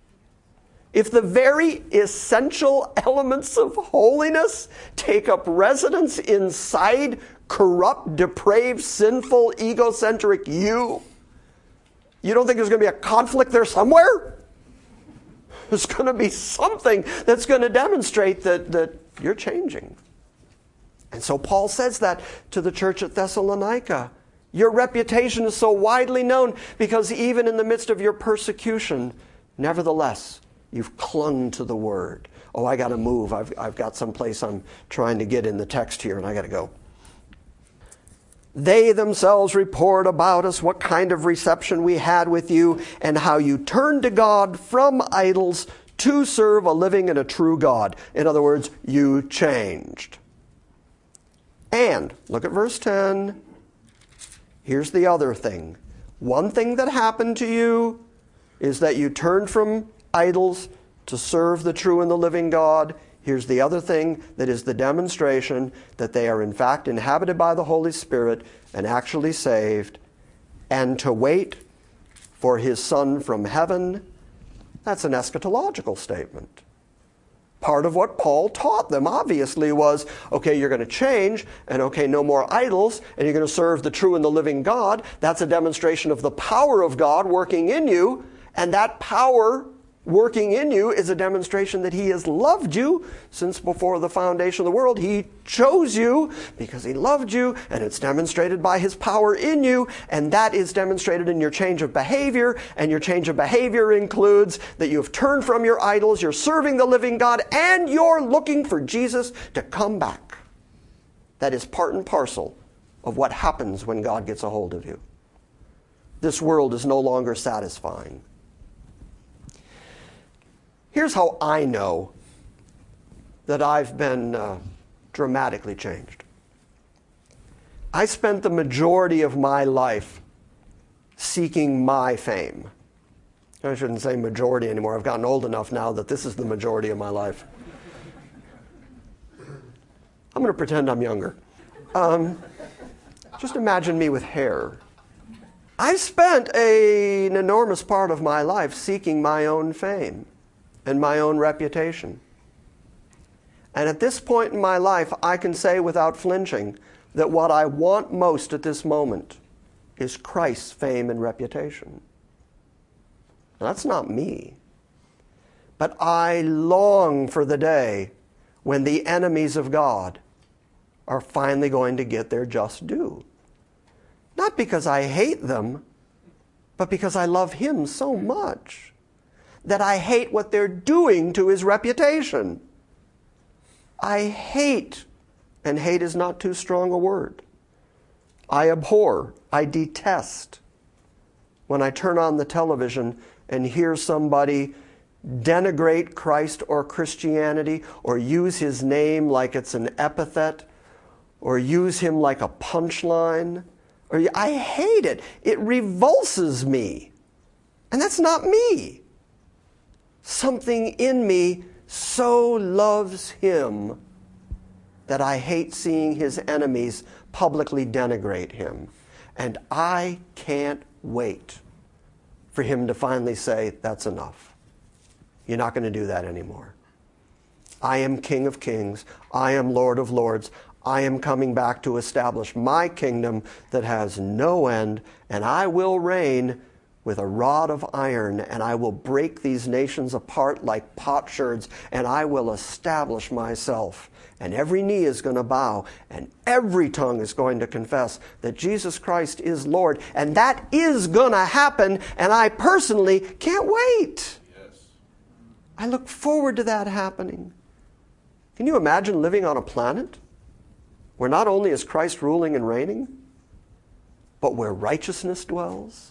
If the very essential elements of holiness take up residence inside corrupt, depraved, sinful, egocentric you, you don't think there's going to be a conflict there somewhere? There's going to be something that's going to demonstrate that, that you're changing. And so Paul says that to the church at Thessalonica. Your reputation is so widely known because even in the midst of your persecution, nevertheless, you've clung to the Word. Oh, I got to move. I've, I've got some place I'm trying to get in the text here, and I got to go. They themselves report about us what kind of reception we had with you and how you turned to God from idols to serve a living and a true God. In other words, you changed. And, look at verse ten. Here's the other thing. One thing that happened to you is that you turned from idols to serve the true and the living God. Here's the other thing that is the demonstration that they are in fact inhabited by the Holy Spirit and actually saved. And to wait for His Son from heaven, that's an eschatological statement. Part of what Paul taught them, obviously, was, okay, you're going to change, and okay, no more idols, and you're going to serve the true and the living God. That's a demonstration of the power of God working in you, and that power working in you is a demonstration that He has loved you since before the foundation of the world. He chose you because He loved you, and it's demonstrated by His power in you, and that is demonstrated in your change of behavior, and your change of behavior includes that you have turned from your idols, you're serving the living God, and you're looking for Jesus to come back. That is part and parcel of what happens when God gets a hold of you. This world is no longer satisfying. Here's how I know that I've been uh, dramatically changed. I spent the majority of my life seeking my fame. I shouldn't say majority anymore. I've gotten old enough now that this is the majority of my life. I'm going to pretend I'm younger. Um, just imagine me with hair. I spent a, an enormous part of my life seeking my own fame and my own reputation. And at this point in my life, I can say without flinching that what I want most at this moment is Christ's fame and reputation. Now, that's not me. But I long for the day when the enemies of God are finally going to get their just due. Not because I hate them, but because I love Him so much that I hate what they're doing to His reputation. I hate, and hate is not too strong a word. I abhor, I detest when I turn on the television and hear somebody denigrate Christ or Christianity, or use his name like it's an epithet, or use him like a punchline. Or I hate it. It revulses me. And that's not me. Something in me so loves him that I hate seeing his enemies publicly denigrate him. And I can't wait for him to finally say, that's enough. You're not going to do that anymore. I am King of Kings. I am Lord of Lords. I am coming back to establish my kingdom that has no end, and I will reign with a rod of iron, and I will break these nations apart like potsherds, and I will establish myself. And every knee is going to bow, and every tongue is going to confess that Jesus Christ is Lord. And that is going to happen, and I personally can't wait. Yes. I look forward to that happening. Can you imagine living on a planet where not only is Christ ruling and reigning, but where righteousness dwells?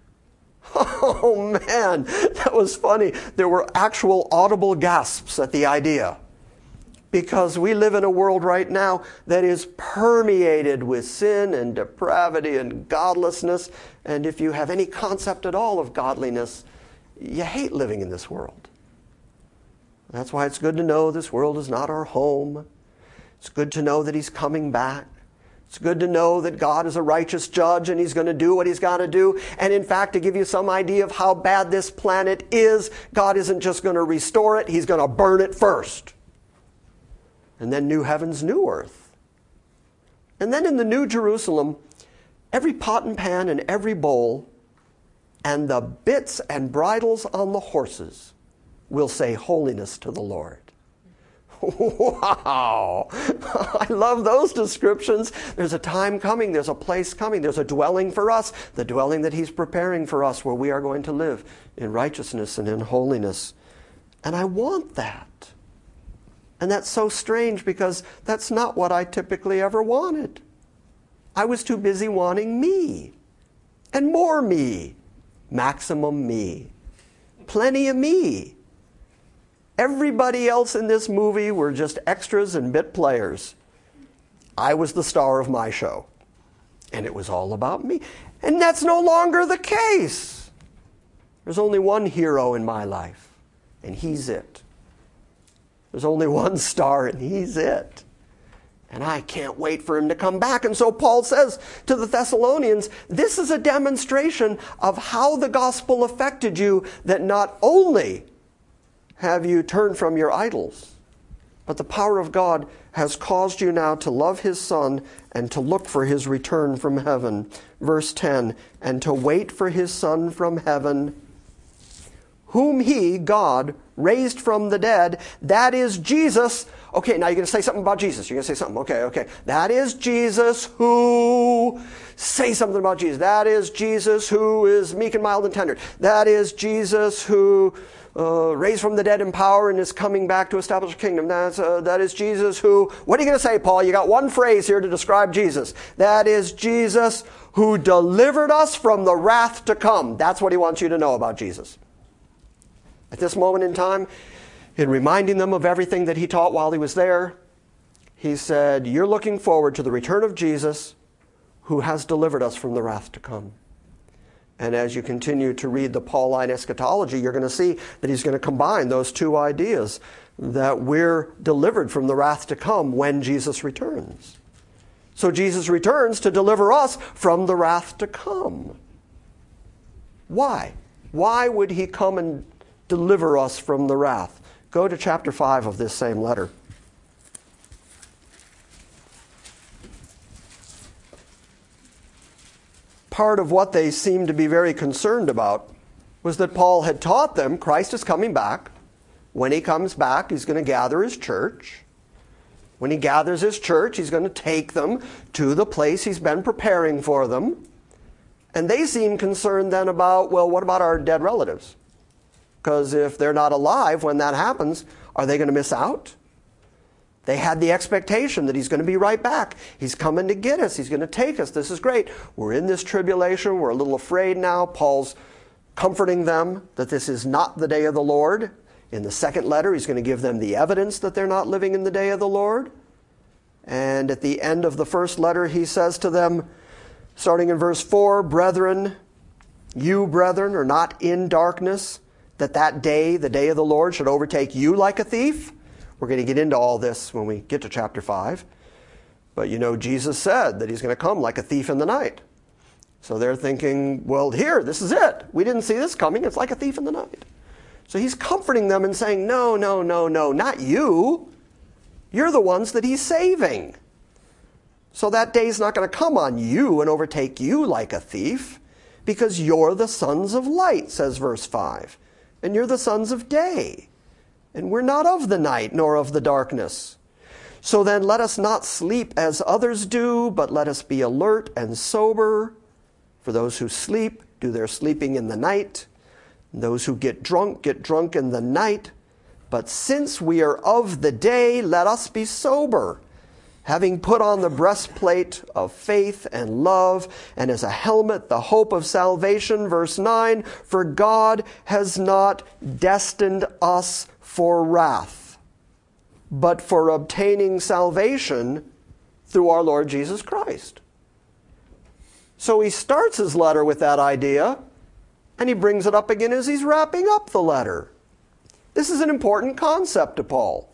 Oh man, that was funny. There were actual audible gasps at the idea. Because we live in a world right now that is permeated with sin and depravity and godlessness. And if you have any concept at all of godliness, you hate living in this world. That's why it's good to know this world is not our home. It's good to know that he's coming back. It's good to know that God is a righteous judge and he's going to do what he's got to do. And in fact, to give you some idea of how bad this planet is, God isn't just going to restore it, he's going to burn it first. And then new heavens, new earth. And then in the New Jerusalem, every pot and pan and every bowl and the bits and bridles on the horses will say holiness to the Lord. Wow! I love those descriptions. There's a time coming. There's a place coming. There's a dwelling for us. The dwelling that he's preparing for us where we are going to live in righteousness and in holiness. And I want that. And that's so strange because that's not what I typically ever wanted. I was too busy wanting me. And more me. Maximum me. Plenty of me. Everybody else in this movie were just extras and bit players. I was the star of my show. And it was all about me. And that's no longer the case. There's only one hero in my life, and he's it. There's only one star, and he's it. And I can't wait for him to come back. And so Paul says to the Thessalonians, this is a demonstration of how the gospel affected you, that not only have you turned from your idols, but the power of God has caused you now to love his Son and to look for his return from heaven. Verse ten, and to wait for his Son from heaven, whom he, God, raised from the dead. That is Jesus. Okay, now you're going to say something about Jesus. You're going to say something. Okay, okay. That is Jesus who... Say something about Jesus. That is Jesus who is meek and mild and tender. That is Jesus who... Uh, raised from the dead in power and is coming back to establish a kingdom. That's, uh, that is Jesus who... What are you going to say, Paul? You got one phrase here to describe Jesus. That is Jesus who delivered us from the wrath to come. That's what he wants you to know about Jesus. At this moment in time, in reminding them of everything that he taught while he was there, he said, you're looking forward to the return of Jesus who has delivered us from the wrath to come. And as you continue to read the Pauline eschatology, you're going to see that he's going to combine those two ideas, that we're delivered from the wrath to come when Jesus returns. So Jesus returns to deliver us from the wrath to come. Why? Why would he come and deliver us from the wrath? Go to chapter five of this same letter. Part of what they seemed to be very concerned about was that Paul had taught them Christ is coming back. When he comes back, he's going to gather his church. When he gathers his church, he's going to take them to the place he's been preparing for them. And they seem concerned then about, well, what about our dead relatives? Because if they're not alive when that happens, are they going to miss out? They had the expectation that he's going to be right back. He's coming to get us. He's going to take us. This is great. We're in this tribulation. We're a little afraid now. Paul's comforting them that this is not the day of the Lord. In the second letter, he's going to give them the evidence that they're not living in the day of the Lord. And at the end of the first letter, he says to them, starting in verse four, "Brethren, you, brethren, are not in darkness, that that day, the day of the Lord, should overtake you like a thief." We're going to get into all this when we get to chapter five. But you know, Jesus said that he's going to come like a thief in the night. So they're thinking, well, here, this is it. We didn't see this coming. It's like a thief in the night. So he's comforting them and saying, no, no, no, no, not you. You're the ones that he's saving. So that day's not going to come on you and overtake you like a thief, because you're the sons of light, says verse five. And you're the sons of day. And we're not of the night nor of the darkness. So then let us not sleep as others do, but let us be alert and sober. For those who sleep do their sleeping in the night. And those who get drunk get drunk in the night. But since we are of the day, let us be sober, having put on the breastplate of faith and love, and as a helmet the hope of salvation. Verse nine, for God has not destined us for wrath, but for obtaining salvation through our Lord Jesus Christ. So he starts his letter with that idea, and he brings it up again as he's wrapping up the letter. This is an important concept to Paul,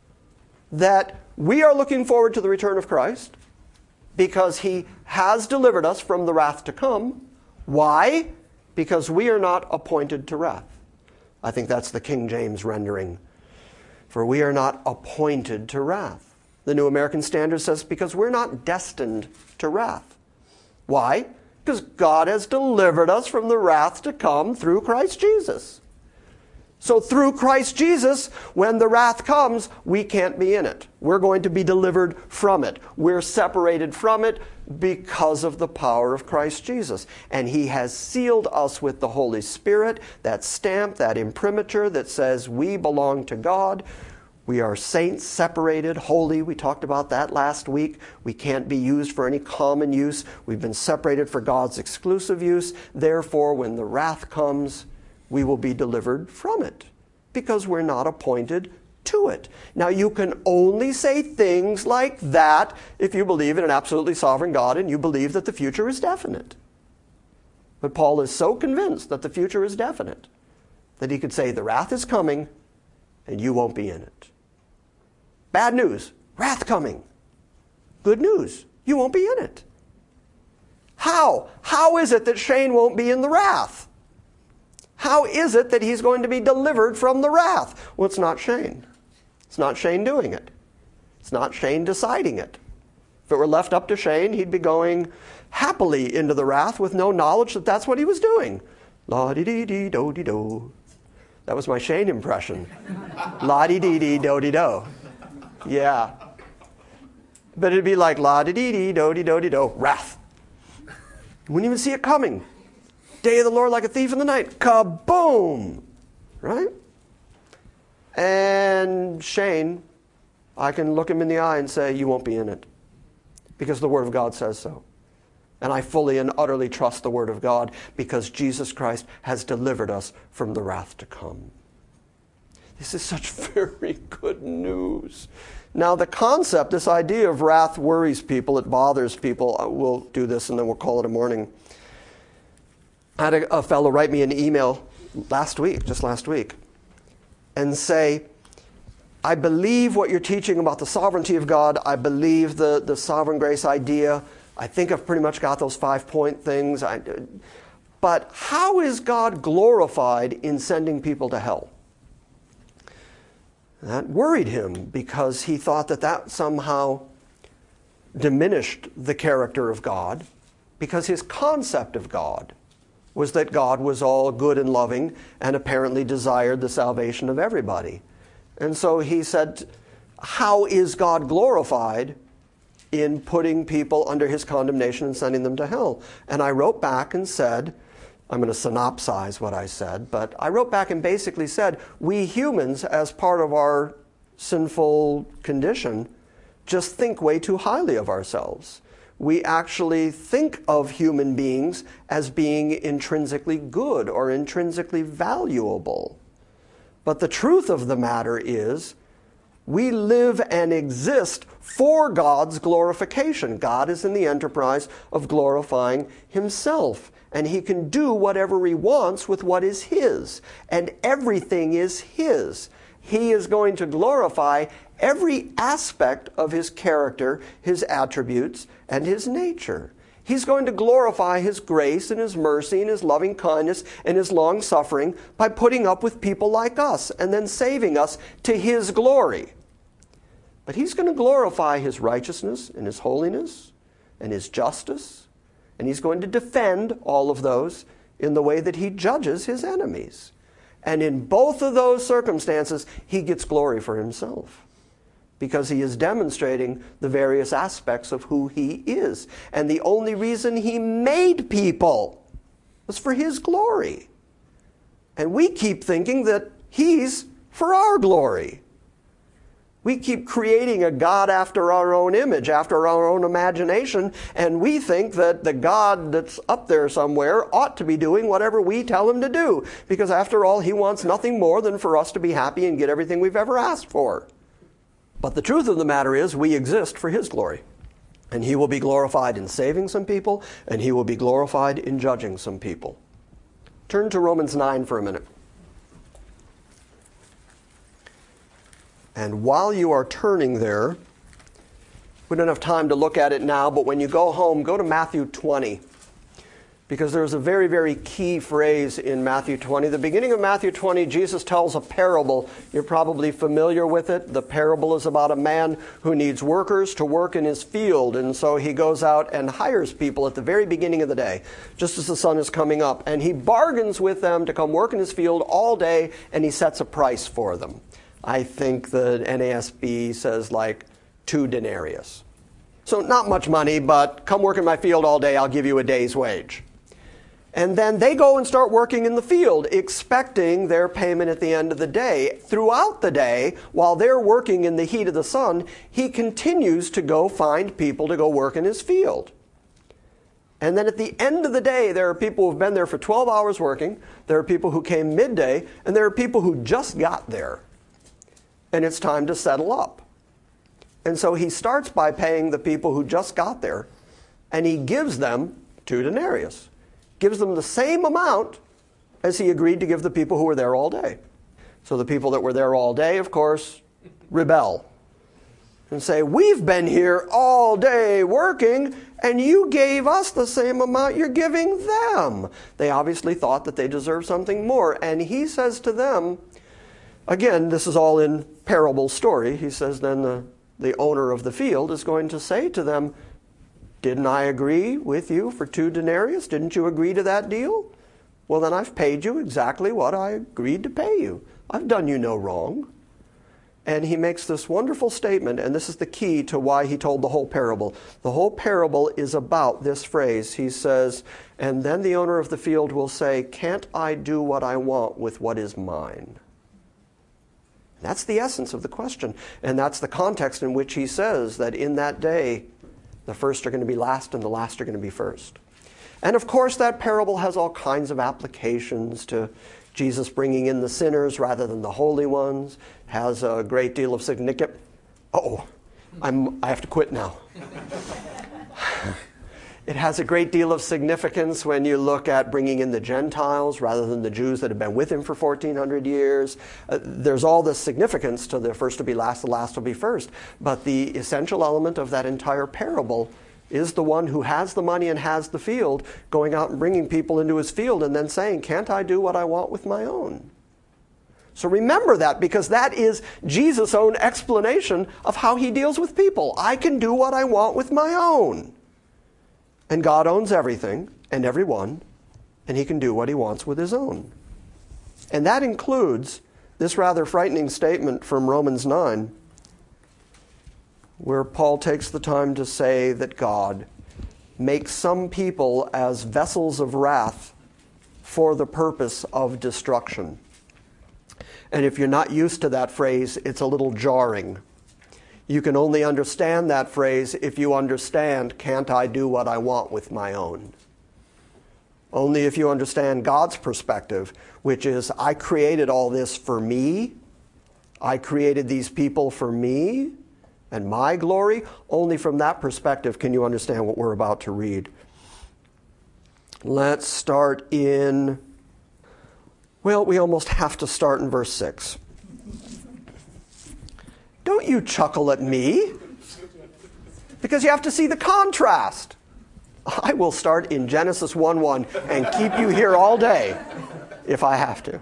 that we are looking forward to the return of Christ because he has delivered us from the wrath to come. Why? Because we are not appointed to wrath. I think that's the King James rendering. For we are not appointed to wrath. The New American Standard says because we're not destined to wrath. Why? Because God has delivered us from the wrath to come through Christ Jesus. So through Christ Jesus, when the wrath comes, we can't be in it. We're going to be delivered from it. We're separated from it because of the power of Christ Jesus. And he has sealed us with the Holy Spirit, that stamp, that imprimatur that says we belong to God. We are saints, separated, holy. We talked about that last week. We can't be used for any common use. We've been separated for God's exclusive use. Therefore, when the wrath comes, we will be delivered from it because we're not appointed to it. Now, you can only say things like that if you believe in an absolutely sovereign God and you believe that the future is definite. But Paul is so convinced that the future is definite that he could say the wrath is coming and you won't be in it. Bad news, wrath coming. Good news, you won't be in it. How? How is it that Shane won't be in the wrath? How is it that he's going to be delivered from the wrath? Well, it's not Shane. It's not Shane doing it. It's not Shane deciding it. If it were left up to Shane, he'd be going happily into the wrath with no knowledge that that's what he was doing. La-dee-dee-dee-do-dee-do. That was my Shane impression. La-dee-dee-dee-do-dee-do. Yeah. But it'd be like la-dee-dee-dee-do-dee-do-dee-do. Wrath. You wouldn't even see it coming. Day of the Lord like a thief in the night. Kaboom! Right? And Shane, I can look him in the eye and say, you won't be in it. Because the Word of God says so. And I fully and utterly trust the Word of God because Jesus Christ has delivered us from the wrath to come. This is such very good news. Now, the concept, this idea of wrath worries people. It bothers people. We'll do this and then we'll call it a morning. I had a, a fellow write me an email last week, just last week, and say, I believe what you're teaching about the sovereignty of God. I believe the, the sovereign grace idea. I think I've pretty much got those five-point things. I, but how is God glorified in sending people to hell? That worried him because he thought that that somehow diminished the character of God, because his concept of God was that God was all good and loving and apparently desired the salvation of everybody. And so he said, how is God glorified in putting people under his condemnation and sending them to hell? And I wrote back and said, I'm going to synopsize what I said, but I wrote back and basically said, we humans, as part of our sinful condition, just think way too highly of ourselves. We actually think of human beings as being intrinsically good or intrinsically valuable. But the truth of the matter is, we live and exist for God's glorification. God is in the enterprise of glorifying himself, and he can do whatever he wants with what is his, and everything is his. He is going to glorify every aspect of his character, his attributes, and his nature. He's going to glorify his grace and his mercy and his loving kindness and his long suffering by putting up with people like us and then saving us to his glory. But he's going to glorify his righteousness and his holiness and his justice, and he's going to defend all of those in the way that he judges his enemies. And in both of those circumstances, he gets glory for himself, because he is demonstrating the various aspects of who he is. And the only reason he made people was for his glory. And we keep thinking that he's for our glory. We keep creating a God after our own image, after our own imagination, and we think that the God that's up there somewhere ought to be doing whatever we tell him to do, because after all, he wants nothing more than for us to be happy and get everything we've ever asked for. But the truth of the matter is, we exist for his glory. And he will be glorified in saving some people, and he will be glorified in judging some people. Turn to Romans nine for a minute. And while you are turning there, we don't have time to look at it now, but when you go home, go to Matthew twenty. Because there's a very, very key phrase in Matthew twenty. The beginning of Matthew twenty, Jesus tells a parable. You're probably familiar with it. The parable is about a man who needs workers to work in his field. And so he goes out and hires people at the very beginning of the day, just as the sun is coming up. And he bargains with them to come work in his field all day, and he sets a price for them. I think the N A S B says like two denarius. So not much money, but come work in my field all day, I'll give you a day's wage. And then they go and start working in the field, expecting their payment at the end of the day. Throughout the day, while they're working in the heat of the sun, he continues to go find people to go work in his field. And then at the end of the day, there are people who have been there for twelve hours working, there are people who came midday, and there are people who just got there. And it's time to settle up. And so he starts by paying the people who just got there, and he gives them two denarius. Gives them the same amount as he agreed to give the people who were there all day. So the people that were there all day, of course, rebel and say, we've been here all day working, and you gave us the same amount you're giving them. They obviously thought that they deserved something more. And he says to them, again, this is all in parable story. He says then the, the owner of the field is going to say to them, didn't I agree with you for two denarius? Didn't you agree to that deal? Well, then I've paid you exactly what I agreed to pay you. I've done you no wrong. And he makes this wonderful statement, and this is the key to why he told the whole parable. The whole parable is about this phrase. He says, and then the owner of the field will say, can't I do what I want with what is mine? That's the essence of the question. And that's the context in which he says that in that day, the first are going to be last and the last are going to be first. And of course, that parable has all kinds of applications to Jesus bringing in the sinners rather than the holy ones. Has a great deal of significance. Oh, I'm, I have to quit now. It has a great deal of significance when you look at bringing in the Gentiles rather than the Jews that have been with him for fourteen hundred years. Uh, there's all this significance to the first will be last, the last will be first. But the essential element of that entire parable is the one who has the money and has the field going out and bringing people into his field and then saying, can't I do what I want with my own? So remember that, because that is Jesus' own explanation of how he deals with people. I can do what I want with my own. And God owns everything and everyone, and he can do what he wants with his own. And that includes this rather frightening statement from Romans nine, where Paul takes the time to say that God makes some people as vessels of wrath for the purpose of destruction. And if you're not used to that phrase, it's a little jarring. You can only understand that phrase if you understand, can't I do what I want with my own? Only if you understand God's perspective, which is, I created all this for me. I created these people for me and my glory. Only from that perspective can you understand what we're about to read. Let's start in, well, we almost have to start in verse six. Don't you chuckle at me, because you have to see the contrast. I will start in Genesis one one and keep you here all day if I have to.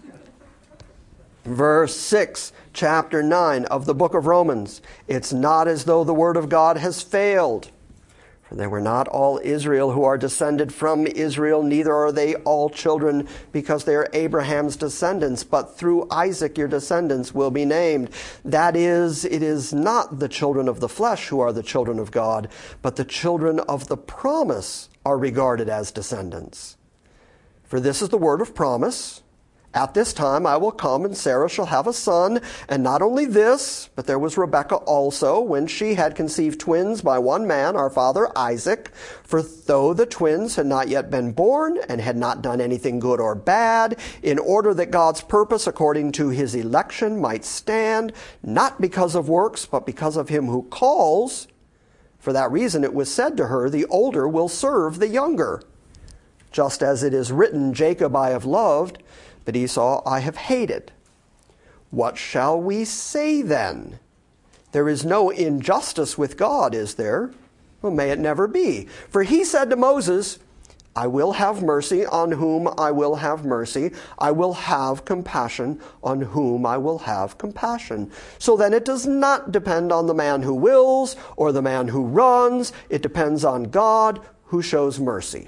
Verse six, chapter nine of the book of Romans. It's not as though the word of God has failed. For they were not all Israel who are descended from Israel, neither are they all children because they are Abraham's descendants, but through Isaac your descendants will be named. That is, it is not the children of the flesh who are the children of God, but the children of the promise are regarded as descendants. For this is the word of promise. At this time I will come, and Sarah shall have a son. And not only this, but there was Rebekah also, when she had conceived twins by one man, our father Isaac. For though the twins had not yet been born, and had not done anything good or bad, in order that God's purpose according to his election might stand, not because of works, but because of him who calls. For that reason it was said to her, the older will serve the younger. Just as it is written, Jacob I have loved, but Esau I have hated. What shall we say then? There is no injustice with God, is there? Well, may it never be. For he said to Moses, I will have mercy on whom I will have mercy. I will have compassion on whom I will have compassion. So then it does not depend on the man who wills or the man who runs. It depends on God who shows mercy.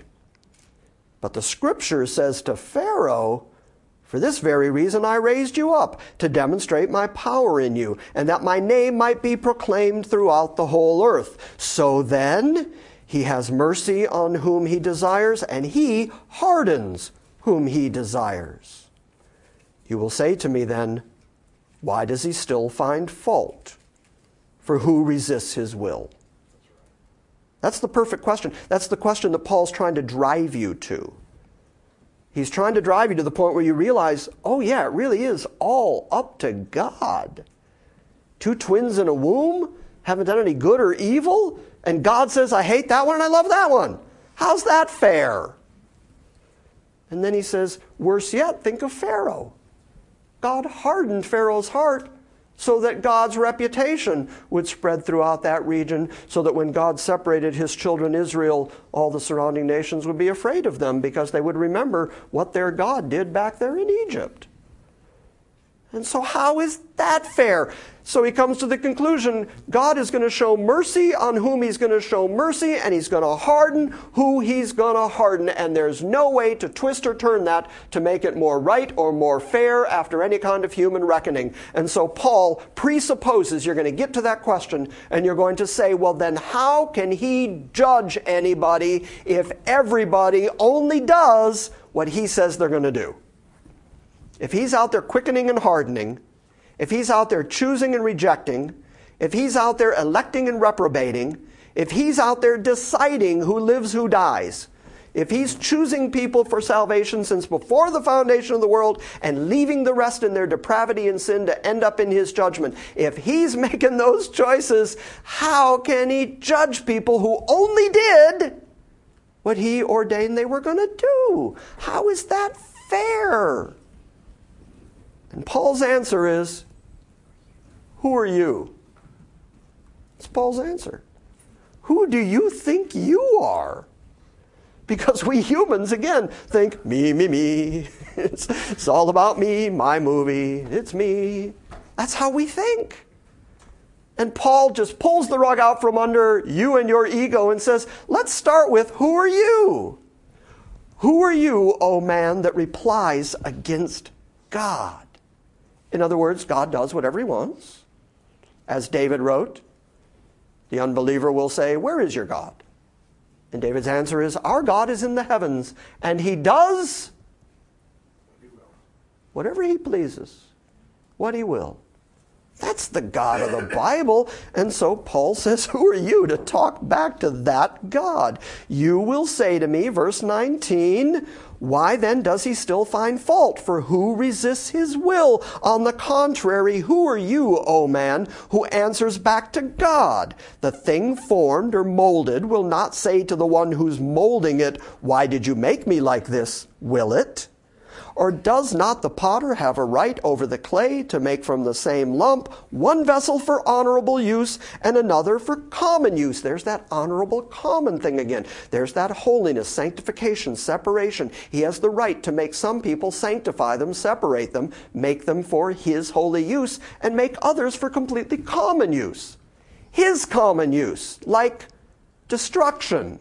But the scripture says to Pharaoh, for this very reason I raised you up, to demonstrate my power in you, and that my name might be proclaimed throughout the whole earth. So then, he has mercy on whom he desires, and he hardens whom he desires. You will say to me then, why does he still find fault? For who resists his will? That's the perfect question. That's the question that Paul's trying to drive you to. He's trying to drive you to the point where you realize, oh yeah, it really is all up to God. Two twins in a womb haven't done any good or evil, and God says, I hate that one and I love that one. How's that fair? And then he says, worse yet, think of Pharaoh. God hardened Pharaoh's heart so that God's reputation would spread throughout that region, so that when God separated his children Israel, all the surrounding nations would be afraid of them because they would remember what their God did back there in Egypt. And so how is that fair? So he comes to the conclusion, God is going to show mercy on whom he's going to show mercy, and he's going to harden who he's going to harden. And there's no way to twist or turn that to make it more right or more fair after any kind of human reckoning. And so Paul presupposes you're going to get to that question, and you're going to say, well, then how can he judge anybody if everybody only does what he says they're going to do? If he's out there quickening and hardening, if he's out there choosing and rejecting, if he's out there electing and reprobating, if he's out there deciding who lives, who dies, if he's choosing people for salvation since before the foundation of the world and leaving the rest in their depravity and sin to end up in his judgment, if he's making those choices, how can he judge people who only did what he ordained they were going to do? How is that fair? And Paul's answer is, who are you? It's Paul's answer. Who do you think you are? Because we humans, again, think, me, me, me. It's, it's all about me, my movie. It's me. That's how we think. And Paul just pulls the rug out from under you and your ego and says, let's start with, who are you? Who are you, O man, that replies against God? In other words, God does whatever he wants. As David wrote, the unbeliever will say, where is your God? And David's answer is, our God is in the heavens, and he does whatever he pleases, what he will. That's the God of the Bible. And so Paul says, who are you to talk back to that God? You will say to me, verse nineteen, why then does he still find fault? For who resists his will? On the contrary, who are you, O man, who answers back to God? The thing formed or molded will not say to the one who's molding it, why did you make me like this? Will it? Or does not the potter have a right over the clay to make from the same lump one vessel for honorable use and another for common use? There's that honorable common thing again. There's that holiness, sanctification, separation. He has the right to make some people, sanctify them, separate them, make them for his holy use, and make others for completely common use. His common use, like destruction.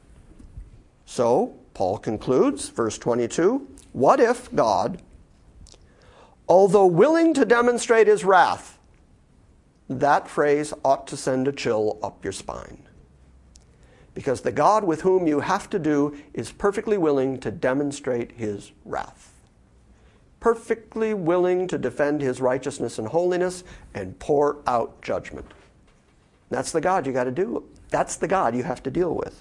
So, Paul concludes, verse twenty-two, what if God, although willing to demonstrate his wrath, that phrase ought to send a chill up your spine. Because the God with whom you have to do is perfectly willing to demonstrate his wrath. Perfectly willing to defend his righteousness and holiness and pour out judgment. That's the God you got to do. That's the God you have to deal with.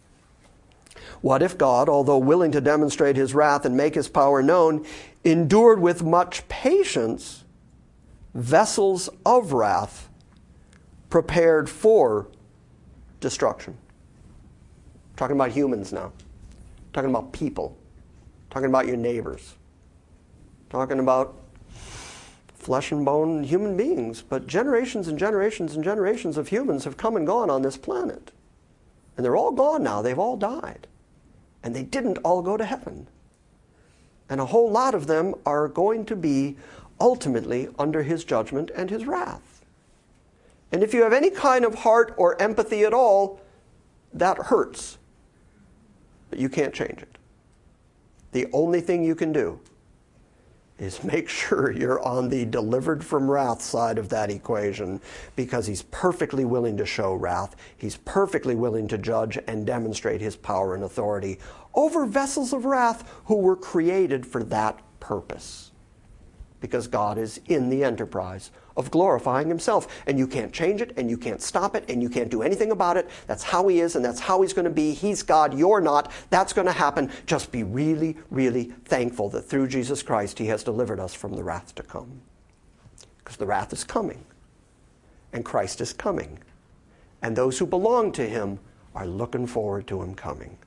What if God, although willing to demonstrate his wrath and make his power known, endured with much patience vessels of wrath prepared for destruction? I'm talking about humans now. I'm talking about people. I'm talking about your neighbors. I'm talking about flesh and bone human beings. But generations and generations and generations of humans have come and gone on this planet. And they're all gone now. They've all died. And they didn't all go to heaven. And a whole lot of them are going to be ultimately under his judgment and his wrath. And if you have any kind of heart or empathy at all, that hurts. But you can't change it. The only thing you can do is make sure you're on the delivered from wrath side of that equation, because he's perfectly willing to show wrath. He's perfectly willing to judge and demonstrate his power and authority over vessels of wrath who were created for that purpose. Because God is in the enterprise of glorifying himself. And you can't change it, and you can't stop it, and you can't do anything about it. That's how he is, and that's how he's going to be. He's God, you're not. That's going to happen. Just be really, really thankful that through Jesus Christ he has delivered us from the wrath to come. Because the wrath is coming, and Christ is coming. And those who belong to him are looking forward to him coming.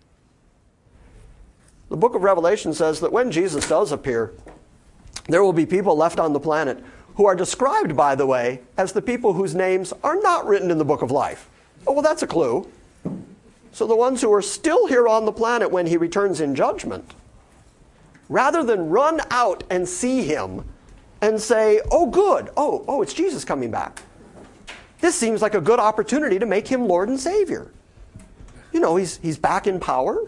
The book of Revelation says that when Jesus does appear, there will be people left on the planet who are described, by the way, as the people whose names are not written in the book of life. Oh, well, that's a clue. So the ones who are still here on the planet when he returns in judgment, rather than run out and see him and say, oh, good, oh, oh, it's Jesus coming back. This seems like a good opportunity to make him Lord and Savior. You know, he's, he's back in power.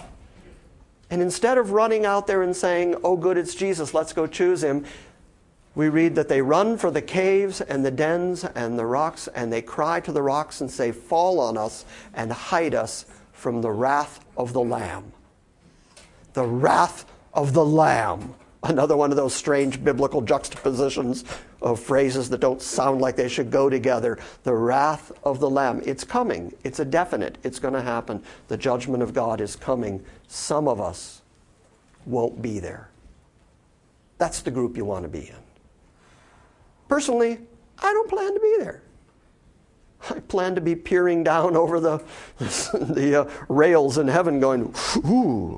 And instead of running out there and saying, oh, good, it's Jesus, let's go choose him, we read that they run for the caves and the dens and the rocks, and they cry to the rocks and say, fall on us and hide us from the wrath of the Lamb. The wrath of the Lamb. Another one of those strange biblical juxtapositions of phrases that don't sound like they should go together. The wrath of the Lamb. It's coming. It's a definite. It's going to happen. The judgment of God is coming. Some of us won't be there. That's the group you want to be in. Personally, I don't plan to be there. I plan to be peering down over the, the uh, rails in heaven going, ooh,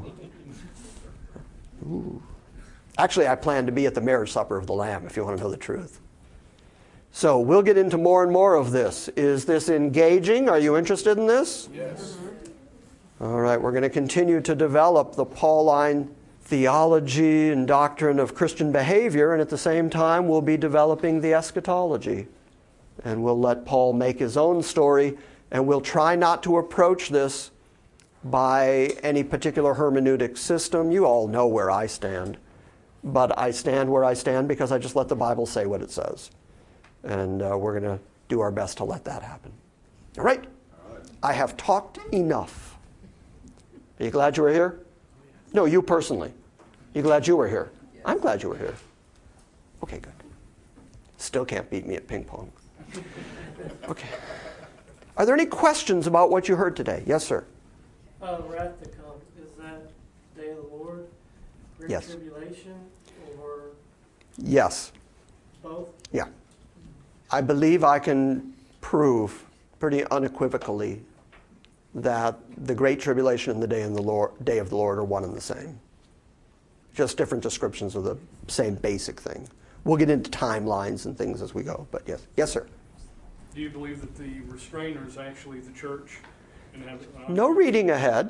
ooh. Actually, I plan to be at the marriage supper of the Lamb, if you want to know the truth. So we'll get into more and more of this. Is this engaging? Are you interested in this? Yes. All right, we're going to continue to develop the Pauline theology and doctrine of Christian behavior, and at the same time we'll be developing the eschatology. And we'll let Paul make his own story, and we'll try not to approach this by any particular hermeneutic system. You all know where I stand. But I stand where I stand because I just let the Bible say what it says. And uh, we're going to do our best to let that happen. All right? All right. I have talked enough. Are you glad you were here? No, you personally. You glad you were here? I'm glad you were here. Okay, good. Still can't beat me at ping pong. Okay. Are there any questions about what you heard today? Yes, sir. Uh, wrath to come, is that day of the Lord, great Yes. tribulation, or Yes. both? Yeah. I believe I can prove pretty unequivocally that the Great Tribulation and the day, in the Lord, day of the Lord are one and the same. Just different descriptions of the same basic thing. We'll get into timelines and things as we go, but yes. Yes, sir. Do you believe that the restrainer is actually the church? And have, uh, No reading ahead.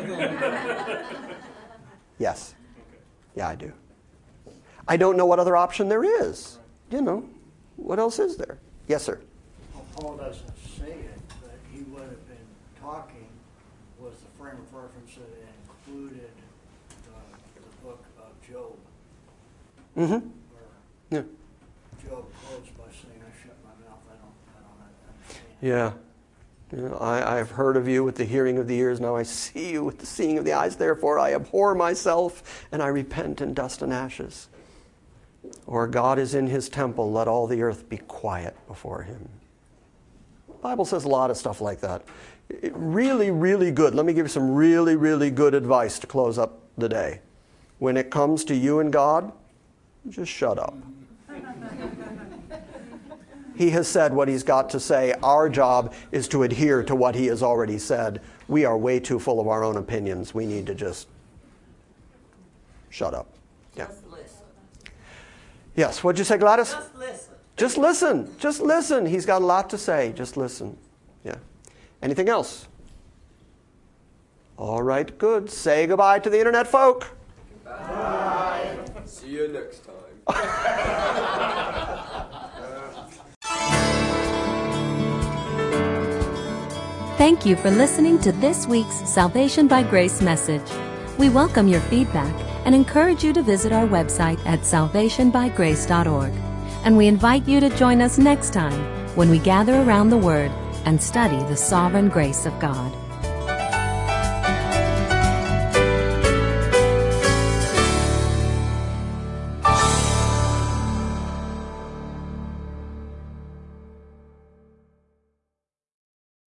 Yes. Okay. Yeah, I do. I don't know what other option there is. You know, what else is there? Yes, sir. Well, Paul doesn't say it, but he would have been talking was the frame of reference that included the, the book of Job. Mm-hmm. Where Yeah. Job closed by saying, I shut my mouth, I don't, I don't understand. Yeah. You know, I, I have heard of you with the hearing of the ears. Now I see you with the seeing of the eyes. Therefore I abhor myself, and I repent in dust and ashes. Or God is in his temple. Let all the earth be quiet before him. The Bible says a lot of stuff like that. It, really, really good. Let me give you some really, really good advice to close up the day. When it comes to you and God, just shut up. He has said what he's got to say. Our job is to adhere to what he has already said. We are way too full of our own opinions. We need to just shut up. Yeah. Just listen. Yes, what'd you say, Gladys? Just listen. Just listen. Just listen. He's got a lot to say. Just listen. Yeah. Anything else? All right, good. Say goodbye to the internet folk. Bye. See you next time. Thank you for listening to this week's Salvation by Grace message. We welcome your feedback and encourage you to visit our website at salvation by grace dot org. And we invite you to join us next time when we gather around the Word and study the sovereign grace of God.